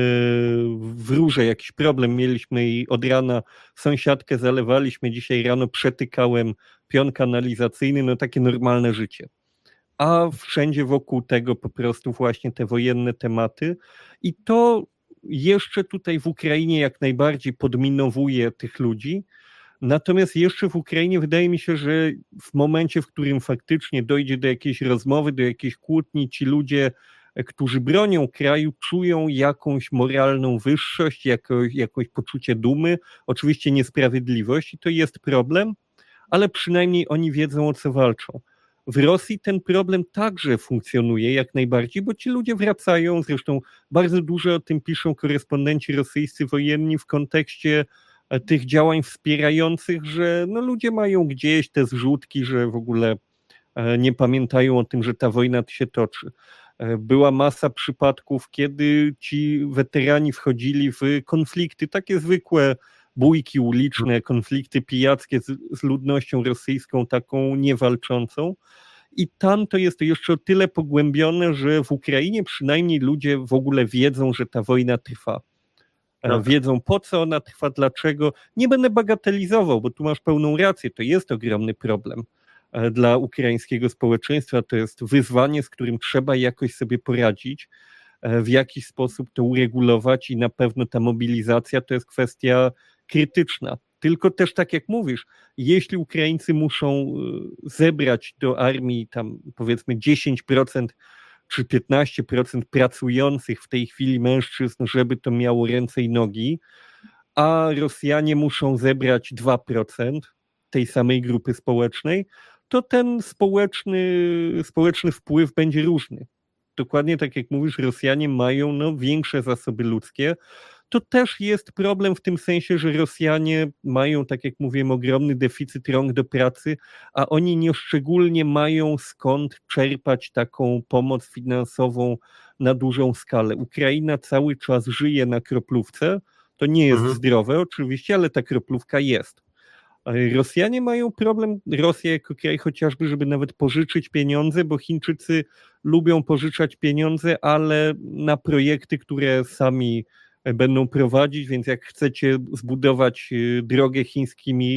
w rurze jakiś problem, mieliśmy i od rana sąsiadkę zalewaliśmy, dzisiaj rano przetykałem pion kanalizacyjny, no takie normalne życie. A wszędzie wokół tego po prostu właśnie te wojenne tematy i to jeszcze tutaj w Ukrainie jak najbardziej podminowuje tych ludzi, natomiast jeszcze w Ukrainie wydaje mi się, że w momencie, w którym faktycznie dojdzie do jakiejś rozmowy, do jakiejś kłótni, ci ludzie, którzy bronią kraju, czują jakąś moralną wyższość, jakoś, jakieś poczucie dumy, oczywiście niesprawiedliwość i to jest problem, ale przynajmniej oni wiedzą, o co walczą. W Rosji ten problem także funkcjonuje jak najbardziej, bo ci ludzie wracają, zresztą bardzo dużo o tym piszą korespondenci rosyjscy wojenni w kontekście tych działań wspierających, że no ludzie mają gdzieś te zrzutki, że w ogóle nie pamiętają o tym, że ta wojna się toczy. Była masa przypadków, kiedy ci weterani wchodzili w konflikty, takie zwykłe bójki uliczne, konflikty pijackie z, z ludnością rosyjską, taką niewalczącą. I tam to jest to jeszcze o tyle pogłębione, że w Ukrainie przynajmniej ludzie w ogóle wiedzą, że ta wojna trwa. No. Wiedzą, po co ona trwa, dlaczego. Nie będę bagatelizował, bo tu masz pełną rację, to jest ogromny problem dla ukraińskiego społeczeństwa, to jest wyzwanie, z którym trzeba jakoś sobie poradzić, w jakiś sposób to uregulować i na pewno ta mobilizacja to jest kwestia krytyczna. Tylko też tak jak mówisz, jeśli Ukraińcy muszą zebrać do armii tam powiedzmy dziesięć procent czy piętnaście procent pracujących w tej chwili mężczyzn, żeby to miało ręce i nogi, a Rosjanie muszą zebrać dwa procent tej samej grupy społecznej, to ten społeczny, społeczny wpływ będzie różny. Dokładnie tak jak mówisz, Rosjanie mają no, większe zasoby ludzkie. To też jest problem w tym sensie, że Rosjanie mają, tak jak mówiłem, ogromny deficyt rąk do pracy, a oni nieszczególnie mają skąd czerpać taką pomoc finansową na dużą skalę. Ukraina cały czas żyje na kroplówce. To nie jest mhm. zdrowe oczywiście, ale ta kroplówka jest. Rosjanie mają problem, Rosja jako kraj chociażby, żeby nawet pożyczyć pieniądze, bo Chińczycy lubią pożyczać pieniądze, ale na projekty, które sami będą prowadzić, więc jak chcecie zbudować drogę chińskimi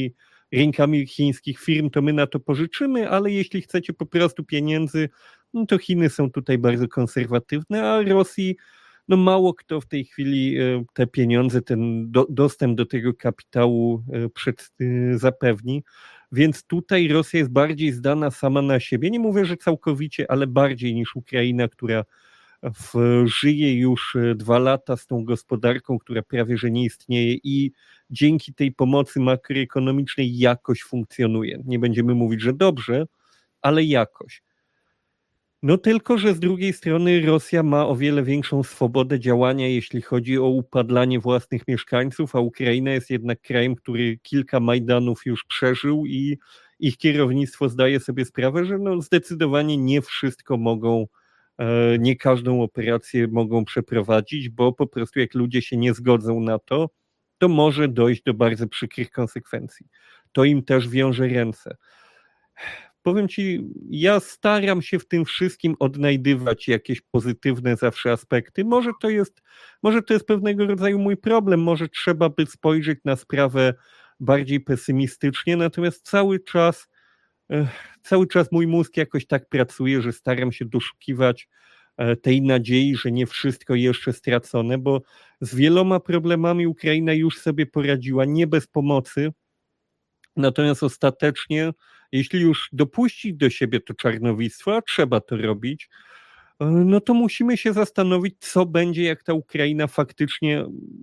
rękami chińskich firm, to my na to pożyczymy, ale jeśli chcecie po prostu pieniędzy, no to Chiny są tutaj bardzo konserwatywne, a Rosji no mało kto w tej chwili te pieniądze, ten do, dostęp do tego kapitału przed, zapewni. Więc tutaj Rosja jest bardziej zdana sama na siebie. Nie mówię, że całkowicie, ale bardziej niż Ukraina, która w, żyje już dwa lata z tą gospodarką, która prawie że nie istnieje i dzięki tej pomocy makroekonomicznej jakoś funkcjonuje. Nie będziemy mówić, że dobrze, ale jakoś. No tylko, że z drugiej strony Rosja ma o wiele większą swobodę działania, jeśli chodzi o upadlanie własnych mieszkańców, a Ukraina jest jednak krajem, który kilka Majdanów już przeżył i ich kierownictwo zdaje sobie sprawę, że no zdecydowanie nie wszystko mogą, nie każdą operację mogą przeprowadzić, bo po prostu jak ludzie się nie zgodzą na to, to może dojść do bardzo przykrych konsekwencji. To im też wiąże ręce. Powiem ci, ja staram się w tym wszystkim odnajdywać jakieś pozytywne zawsze aspekty. Może to jest, może to jest pewnego rodzaju mój problem, może trzeba by spojrzeć na sprawę bardziej pesymistycznie, natomiast cały czas, cały czas mój mózg jakoś tak pracuje, że staram się doszukiwać tej nadziei, że nie wszystko jeszcze stracone, bo z wieloma problemami Ukraina już sobie poradziła, nie bez pomocy, natomiast ostatecznie jeśli już dopuścić do siebie to czarnowictwo, a trzeba to robić, no to musimy się zastanowić, co będzie, jak ta Ukraina faktycznie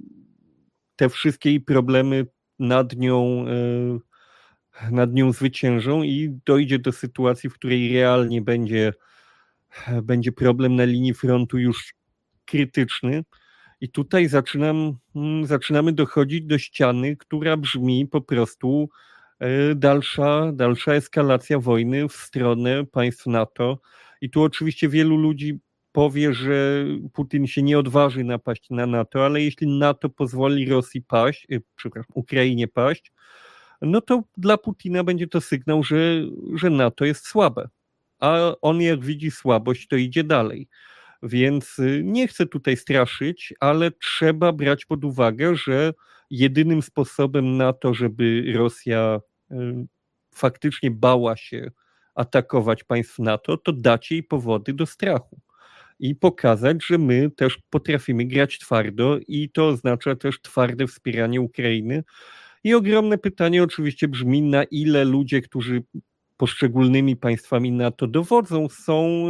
te wszystkie jej problemy nad nią, nad nią zwyciężą i dojdzie do sytuacji, w której realnie będzie, będzie problem na linii frontu już krytyczny. I tutaj zaczynam, zaczynamy dochodzić do ściany, która brzmi po prostu Dalsza, dalsza eskalacja wojny w stronę państw NATO. I tu oczywiście wielu ludzi powie, że Putin się nie odważy napaść na NATO, ale jeśli NATO pozwoli Rosji paść, przepraszam, Ukrainie paść, no to dla Putina będzie to sygnał, że, że NATO jest słabe. A on jak widzi słabość, to idzie dalej. Więc nie chcę tutaj straszyć, ale trzeba brać pod uwagę, że jedynym sposobem na to, żeby Rosja faktycznie bała się atakować państw NATO, to dać jej powody do strachu i pokazać, że my też potrafimy grać twardo i to oznacza też twarde wspieranie Ukrainy. I ogromne pytanie oczywiście brzmi, na ile ludzie, którzy poszczególnymi państwami NATO dowodzą, są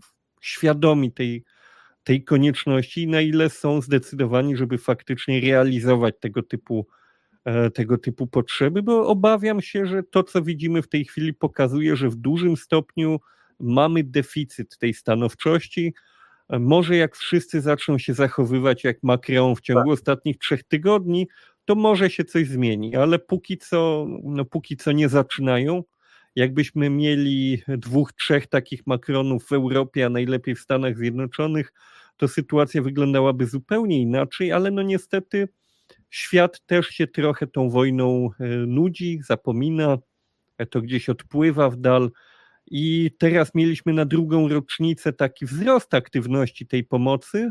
świadomi tej, tej konieczności i na ile są zdecydowani, żeby faktycznie realizować tego typu tego typu potrzeby, bo obawiam się, że to, co widzimy w tej chwili, pokazuje, że w dużym stopniu mamy deficyt tej stanowczości. Może jak wszyscy zaczną się zachowywać jak Macron w ciągu tak. ostatnich trzech tygodni, to może się coś zmieni, ale póki co, no póki co nie zaczynają. Jakbyśmy mieli dwóch, trzech takich Macronów w Europie, a najlepiej w Stanach Zjednoczonych, to sytuacja wyglądałaby zupełnie inaczej, ale no niestety świat też się trochę tą wojną nudzi, zapomina, to gdzieś odpływa w dal i teraz mieliśmy na drugą rocznicę taki wzrost aktywności tej pomocy,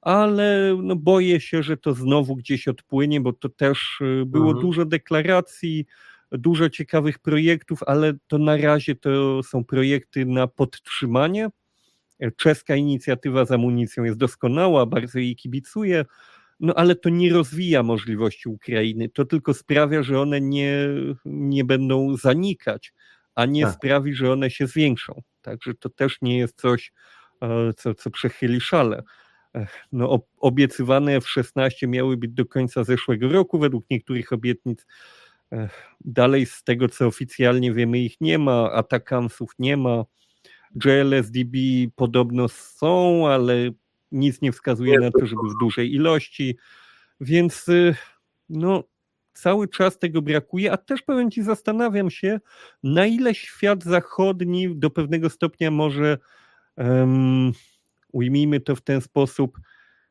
ale no boję się, że to znowu gdzieś odpłynie, bo to też było mhm. dużo deklaracji, dużo ciekawych projektów, ale to na razie to są projekty na podtrzymanie. Czeska inicjatywa z amunicją jest doskonała, bardzo jej kibicuję, no ale to nie rozwija możliwości Ukrainy, to tylko sprawia, że one nie, nie będą zanikać, a nie tak. sprawi, że one się zwiększą. Także to też nie jest coś, co, co przechyli szale. No, obiecywane F szesnaście miały być do końca zeszłego roku, według niektórych obietnic. Dalej z tego, co oficjalnie wiemy, ich nie ma, Atakansów nie ma, J L S D B podobno są, ale nic nie wskazuje na to, żeby w dużej ilości, więc no, cały czas tego brakuje, a też powiem ci, zastanawiam się, na ile świat zachodni do pewnego stopnia może, um, ujmijmy to w ten sposób,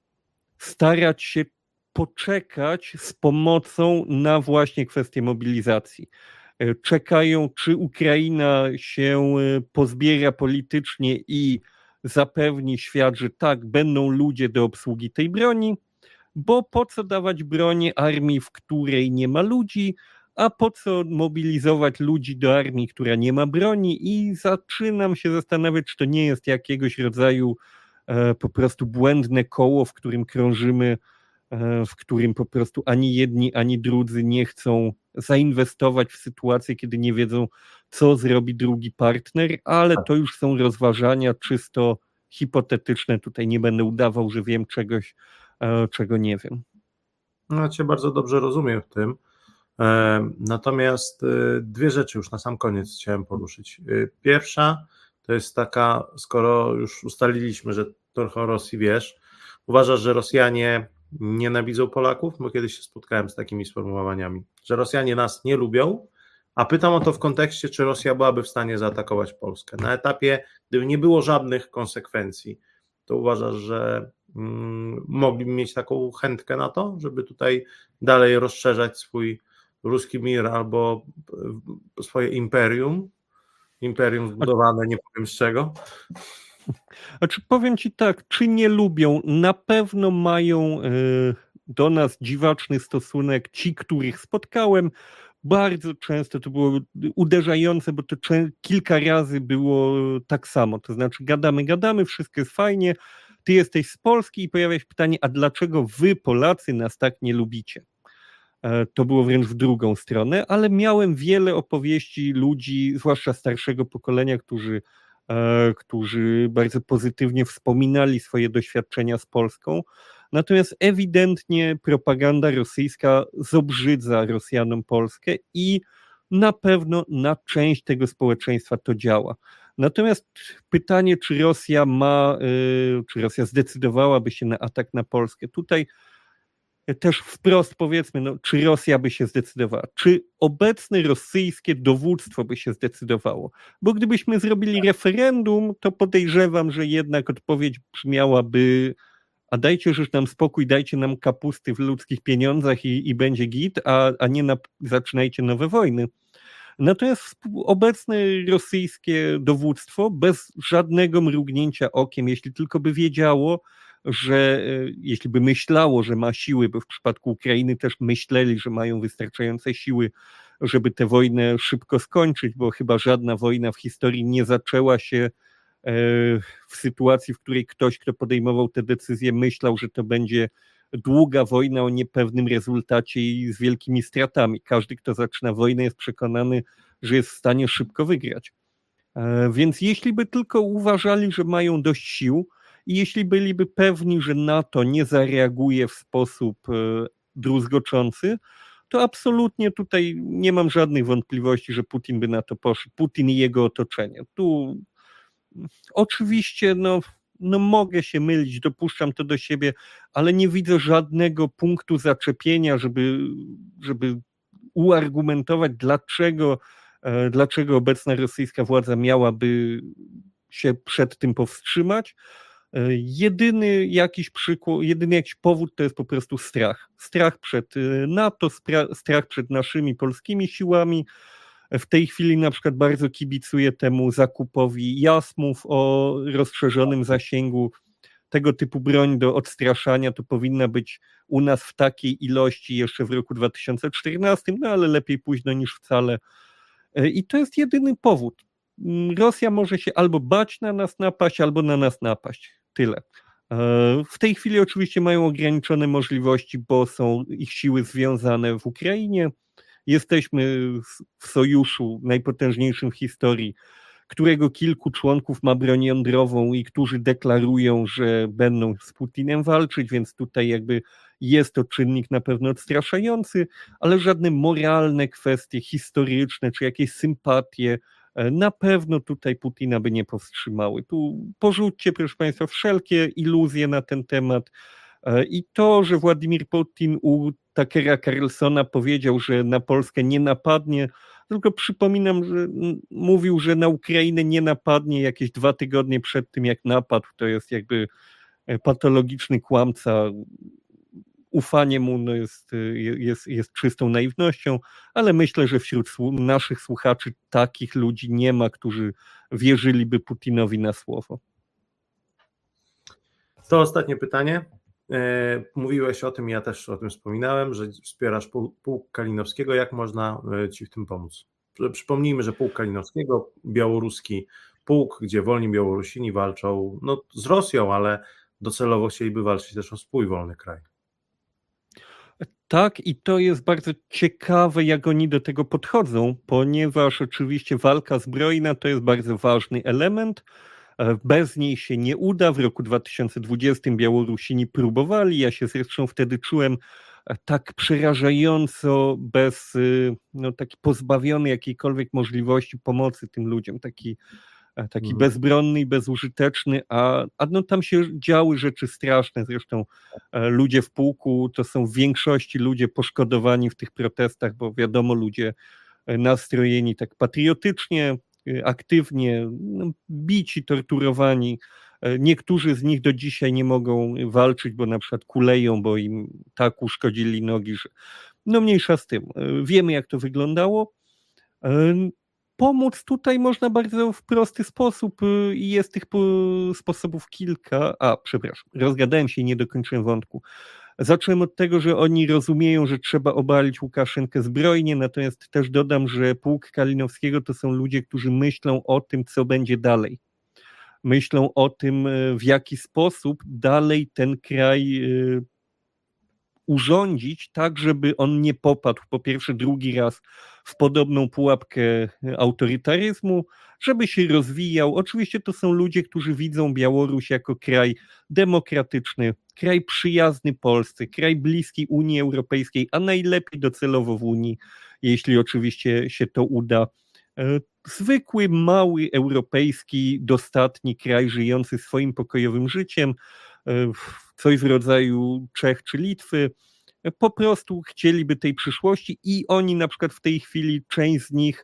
starać się poczekać z pomocą na właśnie kwestię mobilizacji. Czekają, czy Ukraina się pozbiera politycznie i zapewni świat, że tak, będą ludzie do obsługi tej broni, bo po co dawać broni armii, w której nie ma ludzi, a po co mobilizować ludzi do armii, która nie ma broni, i zaczynam się zastanawiać, czy to nie jest jakiegoś rodzaju e, po prostu błędne koło, w którym krążymy, e, w którym po prostu ani jedni, ani drudzy nie chcą zainwestować w sytuację, kiedy nie wiedzą, co zrobi drugi partner, ale to już są rozważania czysto hipotetyczne. Tutaj nie będę udawał, że wiem czegoś, e, czego nie wiem. No, ja Cię bardzo dobrze rozumiem w tym. E, Natomiast e, dwie rzeczy już na sam koniec chciałem poruszyć. E, Pierwsza to jest taka, skoro już ustaliliśmy, że trochę o Rosji wiesz, uważasz, że Rosjanie nienawidzą Polaków? Bo kiedyś się spotkałem z takimi sformułowaniami, że Rosjanie nas nie lubią, a pytam o to w kontekście, czy Rosja byłaby w stanie zaatakować Polskę. Na etapie, gdyby nie było żadnych konsekwencji, to uważasz, że mm, mogliby mieć taką chętkę na to, żeby tutaj dalej rozszerzać swój ruski mir albo swoje imperium, imperium zbudowane nie powiem z czego? Znaczy, powiem ci tak, czy nie lubią, na pewno mają y, do nas dziwaczny stosunek ci, których spotkałem. Bardzo często to było uderzające, bo to kilka razy było tak samo, to znaczy gadamy, gadamy, wszystko jest fajnie, ty jesteś z Polski i pojawia się pytanie, a dlaczego wy Polacy nas tak nie lubicie? To było wręcz w drugą stronę, ale miałem wiele opowieści ludzi, zwłaszcza starszego pokolenia, którzy, którzy bardzo pozytywnie wspominali swoje doświadczenia z Polską. Natomiast ewidentnie propaganda rosyjska zobrzydza Rosjanom Polskę i na pewno na część tego społeczeństwa to działa. Natomiast pytanie, czy Rosja ma, czy Rosja zdecydowałaby się na atak na Polskę, tutaj też wprost powiedzmy, no, czy Rosja by się zdecydowała, czy obecne rosyjskie dowództwo by się zdecydowało, bo gdybyśmy zrobili referendum, to podejrzewam, że jednak odpowiedź brzmiałaby: a dajcie już nam spokój, dajcie nam kapusty w ludzkich pieniądzach i, i będzie git, a, a nie na, zaczynajcie nowe wojny. Natomiast obecne rosyjskie dowództwo bez żadnego mrugnięcia okiem, jeśli tylko by wiedziało, że jeśli by myślało, że ma siły, bo w przypadku Ukrainy też myśleli, że mają wystarczające siły, żeby tę wojnę szybko skończyć, bo chyba żadna wojna w historii nie zaczęła się w sytuacji, w której ktoś, kto podejmował te decyzje, myślał, że to będzie długa wojna o niepewnym rezultacie i z wielkimi stratami. Każdy, kto zaczyna wojnę, jest przekonany, że jest w stanie szybko wygrać. Więc jeśli by tylko uważali, że mają dość sił i jeśli byliby pewni, że NATO nie zareaguje w sposób druzgoczący, to absolutnie tutaj nie mam żadnych wątpliwości, że Putin by na to poszedł. Putin i jego otoczenie. Tu oczywiście no, no mogę się mylić, dopuszczam to do siebie, ale nie widzę żadnego punktu zaczepienia, żeby, żeby uargumentować, dlaczego, dlaczego obecna rosyjska władza miałaby się przed tym powstrzymać. Jedyny jakiś przykład, jedyny jakiś powód to jest po prostu strach. Strach przed NATO, strach przed naszymi polskimi siłami. W tej chwili na przykład bardzo kibicuję temu zakupowi jasmów o rozszerzonym zasięgu. Tego typu broń do odstraszania to powinna być u nas w takiej ilości jeszcze w roku dwa tysiące czternastym, no ale lepiej późno niż wcale. I to jest jedyny powód. Rosja może się albo bać na nas napaść, albo na nas napaść. Tyle. W tej chwili oczywiście mają ograniczone możliwości, bo są ich siły związane w Ukrainie. Jesteśmy w sojuszu najpotężniejszym w historii, którego kilku członków ma broń jądrową i którzy deklarują, że będą z Putinem walczyć, więc tutaj jakby jest to czynnik na pewno odstraszający, ale żadne moralne kwestie historyczne czy jakieś sympatie na pewno tutaj Putina by nie powstrzymały. Tu porzućcie, proszę Państwa, wszelkie iluzje na ten temat. I to, że Władimir Putin u Tuckera Carlsona powiedział, że na Polskę nie napadnie, tylko przypominam, że mówił, że na Ukrainę nie napadnie jakieś dwa tygodnie przed tym, jak napadł. To jest jakby patologiczny kłamca. Ufanie mu no jest, jest, jest czystą naiwnością, ale myślę, że wśród naszych słuchaczy takich ludzi nie ma, którzy wierzyliby Putinowi na słowo. To ostatnie pytanie. Mówiłeś o tym, ja też o tym wspominałem, że wspierasz Pułk Kalinowskiego. Jak można Ci w tym pomóc? Przypomnijmy, że Pułk Kalinowskiego, białoruski pułk, gdzie wolni Białorusini walczą no, z Rosją, ale docelowo chcieliby walczyć też o swój wolny kraj. Tak, i to jest bardzo ciekawe, jak oni do tego podchodzą, ponieważ oczywiście walka zbrojna to jest bardzo ważny element. Bez niej się nie uda. W roku dwa tysiące dwudziestym Białorusini próbowali. Ja się zresztą wtedy czułem tak przerażająco bez, no taki pozbawiony jakiejkolwiek możliwości pomocy tym ludziom, taki, taki mhm. bezbronny i bezużyteczny, a, a no tam się działy rzeczy straszne. Zresztą ludzie w pułku to są w większości ludzie poszkodowani w tych protestach, bo wiadomo, ludzie nastrojeni tak patriotycznie, aktywnie, no, bici, torturowani. Niektórzy z nich do dzisiaj nie mogą walczyć, bo na przykład kuleją, bo im tak uszkodzili nogi, że no mniejsza z tym. Wiemy, jak to wyglądało. Pomóc tutaj można bardzo w prosty sposób i jest tych sposobów kilka. A, przepraszam, rozgadałem się i nie dokończyłem wątku. Zacząłem od tego, że oni rozumieją, że trzeba obalić Łukaszenkę zbrojnie, natomiast też dodam, że Pułk Kalinowskiego to są ludzie, którzy myślą o tym, co będzie dalej. Myślą o tym, w jaki sposób dalej ten kraj urządzić tak, żeby on nie popadł po pierwsze drugi raz w podobną pułapkę autorytaryzmu, żeby się rozwijał. Oczywiście to są ludzie, którzy widzą Białoruś jako kraj demokratyczny, kraj przyjazny Polsce, kraj bliski Unii Europejskiej, a najlepiej docelowo w Unii, jeśli oczywiście się to uda. Zwykły, mały, europejski, dostatni kraj żyjący swoim pokojowym życiem, coś w rodzaju Czech czy Litwy, po prostu chcieliby tej przyszłości i oni na przykład w tej chwili, część z nich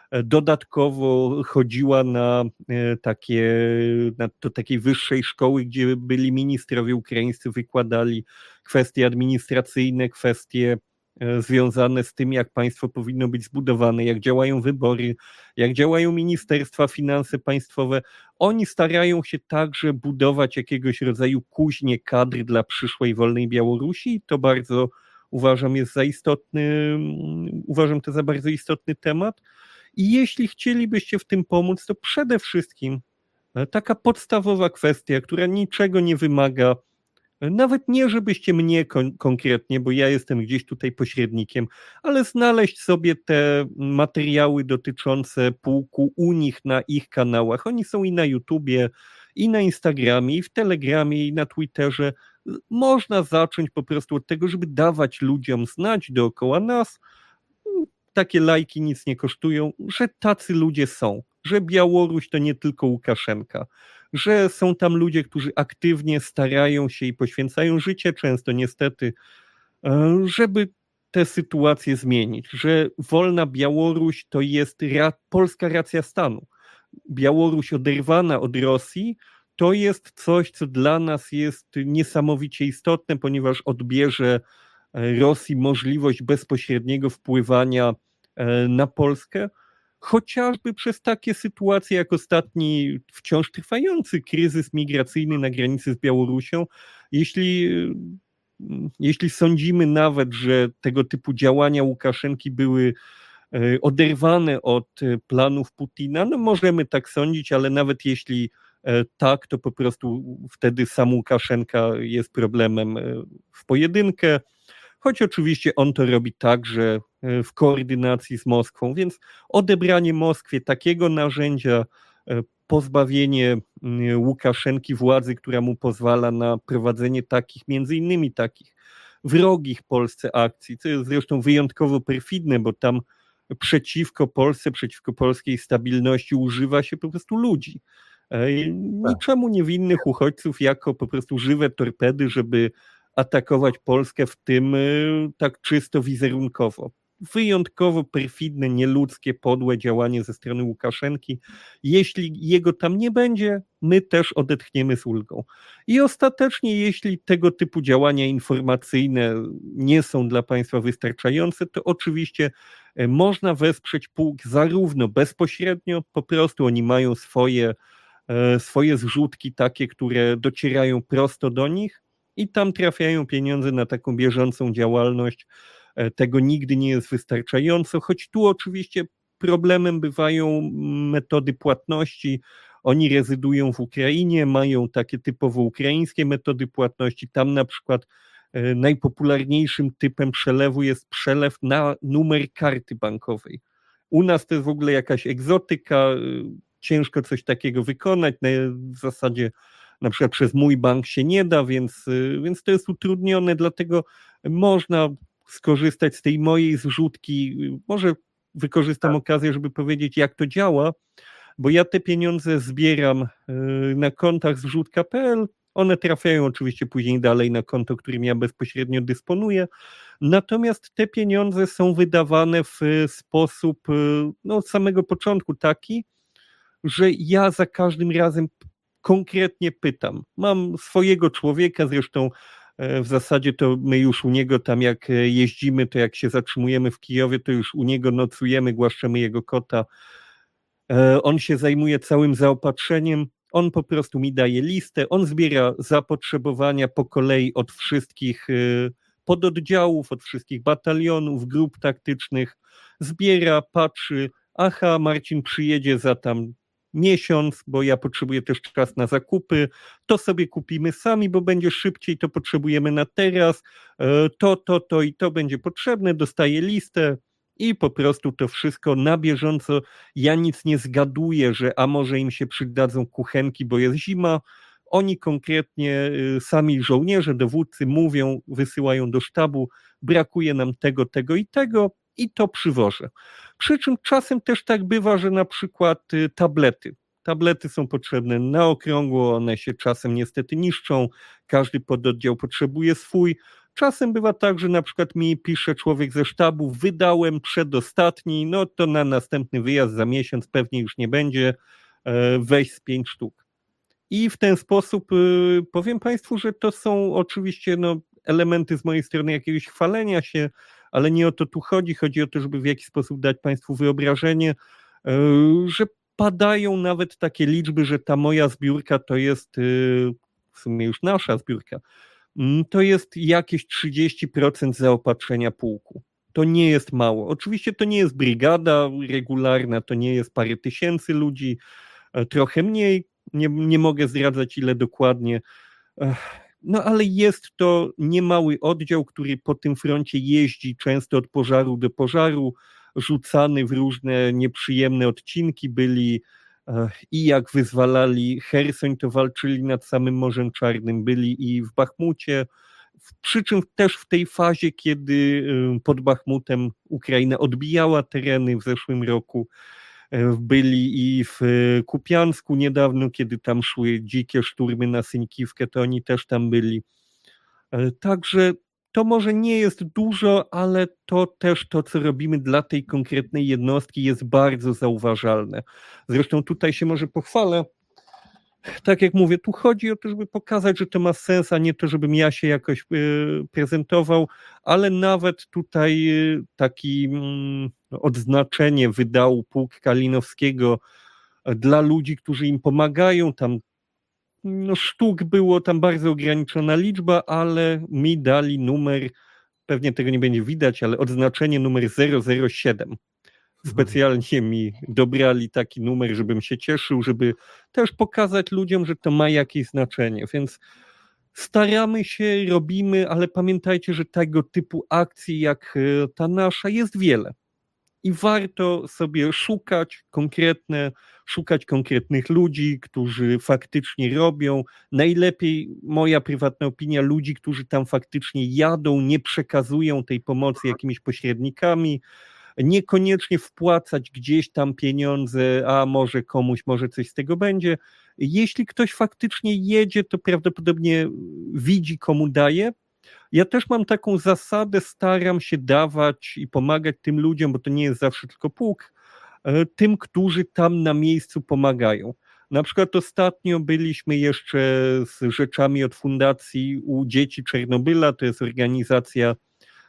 dodatkowo chodziła na takie, na, do takiej wyższej szkoły, gdzie byli ministrowie ukraińscy, wykładali kwestie administracyjne, kwestie związane z tym, jak państwo powinno być zbudowane, jak działają wybory, jak działają ministerstwa, finanse państwowe. Oni starają się także budować jakiegoś rodzaju kuźnię kadr dla przyszłej wolnej Białorusi. To bardzo uważam jest za istotny, uważam to za bardzo istotny temat. I jeśli chcielibyście w tym pomóc, to przede wszystkim taka podstawowa kwestia, która niczego nie wymaga, nawet nie żebyście mnie kon- konkretnie, bo ja jestem gdzieś tutaj pośrednikiem, ale znaleźć sobie te materiały dotyczące pułku u nich na ich kanałach. Oni są i na YouTubie, i na Instagramie, i w Telegramie, i na Twitterze. Można zacząć po prostu od tego, żeby dawać ludziom znać dookoła nas, takie lajki nic nie kosztują, że tacy ludzie są, że Białoruś to nie tylko Łukaszenka, że są tam ludzie, którzy aktywnie starają się i poświęcają życie, często niestety, żeby tę sytuację zmienić, że wolna Białoruś to jest ra- polska racja stanu. Białoruś oderwana od Rosji to jest coś, co dla nas jest niesamowicie istotne, ponieważ odbierze Rosji możliwość bezpośredniego wpływania na Polskę, chociażby przez takie sytuacje jak ostatni wciąż trwający kryzys migracyjny na granicy z Białorusią. Jeśli, jeśli sądzimy nawet, że tego typu działania Łukaszenki były oderwane od planów Putina, no możemy tak sądzić, ale nawet jeśli tak, to po prostu wtedy sam Łukaszenka jest problemem w pojedynkę, choć oczywiście on to robi także w koordynacji z Moskwą, więc odebranie Moskwie takiego narzędzia, pozbawienie Łukaszenki władzy, która mu pozwala na prowadzenie takich, między innymi takich wrogich Polsce akcji, co jest zresztą wyjątkowo perfidne, bo tam przeciwko Polsce, przeciwko polskiej stabilności używa się po prostu ludzi. Niczemu niewinnych uchodźców jako po prostu żywe torpedy, żeby atakować Polskę, w tym tak czysto wizerunkowo. Wyjątkowo perfidne, nieludzkie, podłe działanie ze strony Łukaszenki. Jeśli jego tam nie będzie, my też odetchniemy z ulgą. I ostatecznie, jeśli tego typu działania informacyjne nie są dla państwa wystarczające, to oczywiście można wesprzeć pułk zarówno bezpośrednio, po prostu oni mają swoje, swoje zrzutki takie, które docierają prosto do nich, i tam trafiają pieniądze na taką bieżącą działalność. Tego nigdy nie jest wystarczająco, choć tu oczywiście problemem bywają metody płatności. Oni rezydują w Ukrainie, mają takie typowo ukraińskie metody płatności. Tam na przykład najpopularniejszym typem przelewu jest przelew na numer karty bankowej. U nas to jest w ogóle jakaś egzotyka, ciężko coś takiego wykonać, w zasadzie na przykład przez mój bank się nie da, więc, więc to jest utrudnione, dlatego można skorzystać z tej mojej zrzutki. Może wykorzystam tak. okazję, żeby powiedzieć, jak to działa, bo ja te pieniądze zbieram na kontach zrzutka kropka pe el, one trafiają oczywiście później dalej na konto, którym ja bezpośrednio dysponuję, natomiast te pieniądze są wydawane w sposób no, od samego początku taki, że ja za każdym razem konkretnie pytam. Mam swojego człowieka, zresztą w zasadzie to my już u niego tam jak jeździmy, to jak się zatrzymujemy w Kijowie, to już u niego nocujemy, głaszczemy jego kota. On się zajmuje całym zaopatrzeniem, on po prostu mi daje listę, on zbiera zapotrzebowania po kolei od wszystkich pododdziałów, od wszystkich batalionów, grup taktycznych, zbiera, patrzy, aha, Marcin przyjedzie za tam miesiąc, bo ja potrzebuję też czas na zakupy, to sobie kupimy sami, bo będzie szybciej, to potrzebujemy na teraz, to, to, to i to będzie potrzebne, dostaję listę i po prostu to wszystko na bieżąco, ja nic nie zgaduję, że a może im się przydadzą kuchenki, bo jest zima, oni konkretnie, sami żołnierze, dowódcy mówią, wysyłają do sztabu, brakuje nam tego, tego i tego, i to przywożę. Przy czym czasem też tak bywa, że na przykład tablety. Tablety są potrzebne na okrągło, one się czasem niestety niszczą, każdy pododdział potrzebuje swój. Czasem bywa tak, że na przykład mi pisze człowiek ze sztabu, wydałem przedostatni, no to na następny wyjazd za miesiąc pewnie już nie będzie, weź z pięć sztuk. I w ten sposób powiem Państwu, że to są oczywiście no, elementy z mojej strony jakiegoś chwalenia się, ale nie o to tu chodzi, chodzi o to, żeby w jakiś sposób dać Państwu wyobrażenie, że padają nawet takie liczby, że ta moja zbiórka to jest, w sumie już nasza zbiórka, to jest jakieś trzydzieści procent zaopatrzenia pułku. To nie jest mało. Oczywiście to nie jest brygada regularna, to nie jest parę tysięcy ludzi, trochę mniej, nie, nie mogę zdradzać ile dokładnie. No ale jest to niemały oddział, który po tym froncie jeździ często od pożaru do pożaru, rzucany w różne nieprzyjemne odcinki byli i jak wyzwalali Chersoń, to walczyli nad samym Morzem Czarnym, byli i w Bachmucie, przy czym też w tej fazie, kiedy pod Bachmutem Ukraina odbijała tereny w zeszłym roku, byli i w Kupiańsku niedawno, kiedy tam szły dzikie szturmy na Syńkiwkę, to oni też tam byli. Także to może nie jest dużo, ale to też to, co robimy dla tej konkretnej jednostki jest bardzo zauważalne. Zresztą tutaj się może pochwalę. Tak jak mówię, tu chodzi o to, żeby pokazać, że to ma sens, a nie to, żebym ja się jakoś prezentował, ale nawet tutaj taki odznaczenie wydał pułk Kalinowskiego dla ludzi, którzy im pomagają. Tam no, sztuk było tam bardzo ograniczona liczba, ale mi dali numer, pewnie tego nie będzie widać, ale odznaczenie numer zero zero siedem. Specjalnie mi dobrali taki numer, żebym się cieszył, żeby też pokazać ludziom, że to ma jakieś znaczenie, więc staramy się, robimy, ale pamiętajcie, że tego typu akcji jak ta nasza jest wiele i warto sobie szukać konkretne, szukać konkretnych ludzi, którzy faktycznie robią, najlepiej, moja prywatna opinia, ludzi, którzy tam faktycznie jadą, nie przekazują tej pomocy jakimiś pośrednikami, niekoniecznie wpłacać gdzieś tam pieniądze, a może komuś, może coś z tego będzie. Jeśli ktoś faktycznie jedzie, to prawdopodobnie widzi, komu daje. Ja też mam taką zasadę, staram się dawać i pomagać tym ludziom, bo to nie jest zawsze tylko pułk, tym, którzy tam na miejscu pomagają. Na przykład ostatnio byliśmy jeszcze z rzeczami od fundacji u Dzieci Czernobyla, to jest organizacja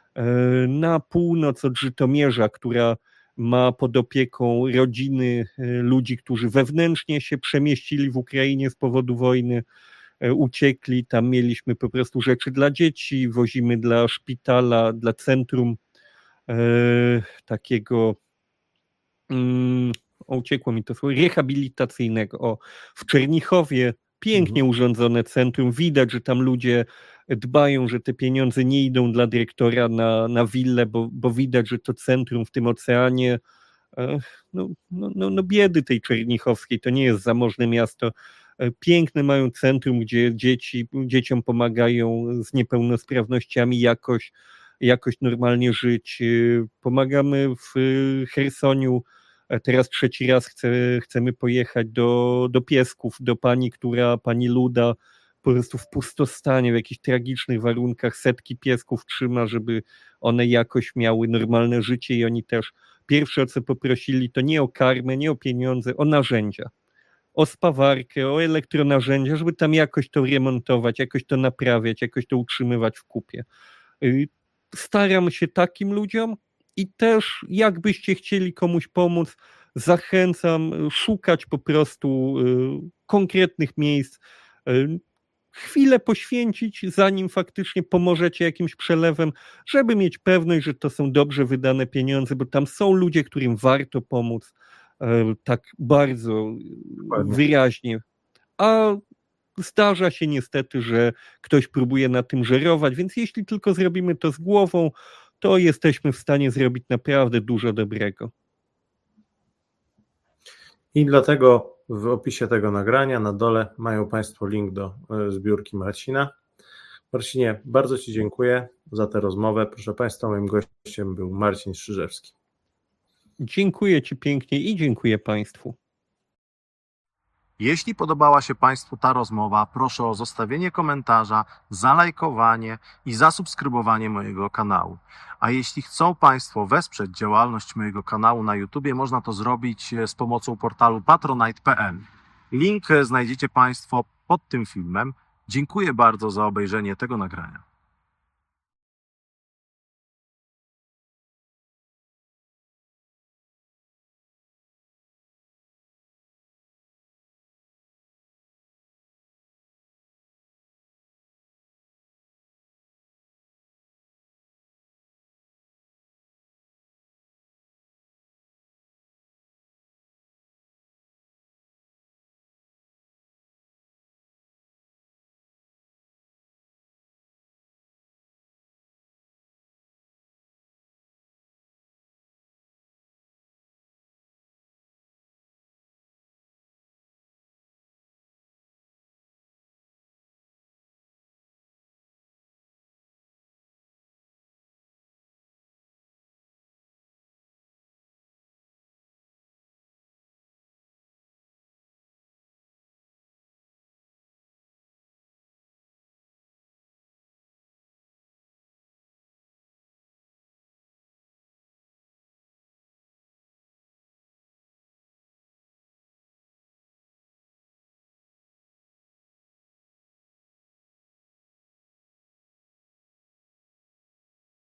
na północ od Żytomierza, która ma pod opieką rodziny ludzi, którzy wewnętrznie się przemieścili w Ukrainie z powodu wojny. uciekli. Tam mieliśmy po prostu rzeczy dla dzieci, wozimy dla szpitala, dla centrum e, takiego, mm, o, uciekło mi to słowo, rehabilitacyjnego. O, w Czernichowie pięknie mhm. urządzone centrum. Widać, że tam ludzie dbają, że te pieniądze nie idą dla dyrektora na, na willę, bo, bo widać, że to centrum w tym oceanie, no, no, no, no biedy tej czernichowskiej, to nie jest zamożne miasto. Piękne mają centrum, gdzie dzieci, dzieciom pomagają z niepełnosprawnościami jakoś, jakoś normalnie żyć. Pomagamy w Chersoniu. Teraz trzeci raz chcę, chcemy pojechać do, do piesków, do pani, która, pani Luda, po prostu w pustostanie, w jakichś tragicznych warunkach setki piesków trzyma, żeby one jakoś miały normalne życie i oni też pierwsze, o co poprosili, to nie o karmę, nie o pieniądze, o narzędzia, o spawarkę, o elektronarzędzia, żeby tam jakoś to remontować, jakoś to naprawiać, jakoś to utrzymywać w kupie. Staram się takim ludziom i też jakbyście chcieli komuś pomóc, zachęcam szukać po prostu konkretnych miejsc, chwilę poświęcić, zanim faktycznie pomożecie jakimś przelewem, żeby mieć pewność, że to są dobrze wydane pieniądze, bo tam są ludzie, którym warto pomóc tak bardzo Dokładnie. wyraźnie. A zdarza się niestety, że ktoś próbuje na tym żerować, więc jeśli tylko zrobimy to z głową, to jesteśmy w stanie zrobić naprawdę dużo dobrego. I dlatego w opisie tego nagrania na dole mają Państwo link do zbiórki Marcina. Marcinie, bardzo Ci dziękuję za tę rozmowę. Proszę Państwa, moim gościem był Marcin Strzyżewski. Dziękuję Ci pięknie i dziękuję Państwu. Jeśli podobała się Państwu ta rozmowa, proszę o zostawienie komentarza, zalajkowanie i zasubskrybowanie mojego kanału. A jeśli chcą Państwo wesprzeć działalność mojego kanału na YouTubie, można to zrobić z pomocą portalu patronite kropka p l. Link znajdziecie Państwo pod tym filmem. Dziękuję bardzo za obejrzenie tego nagrania.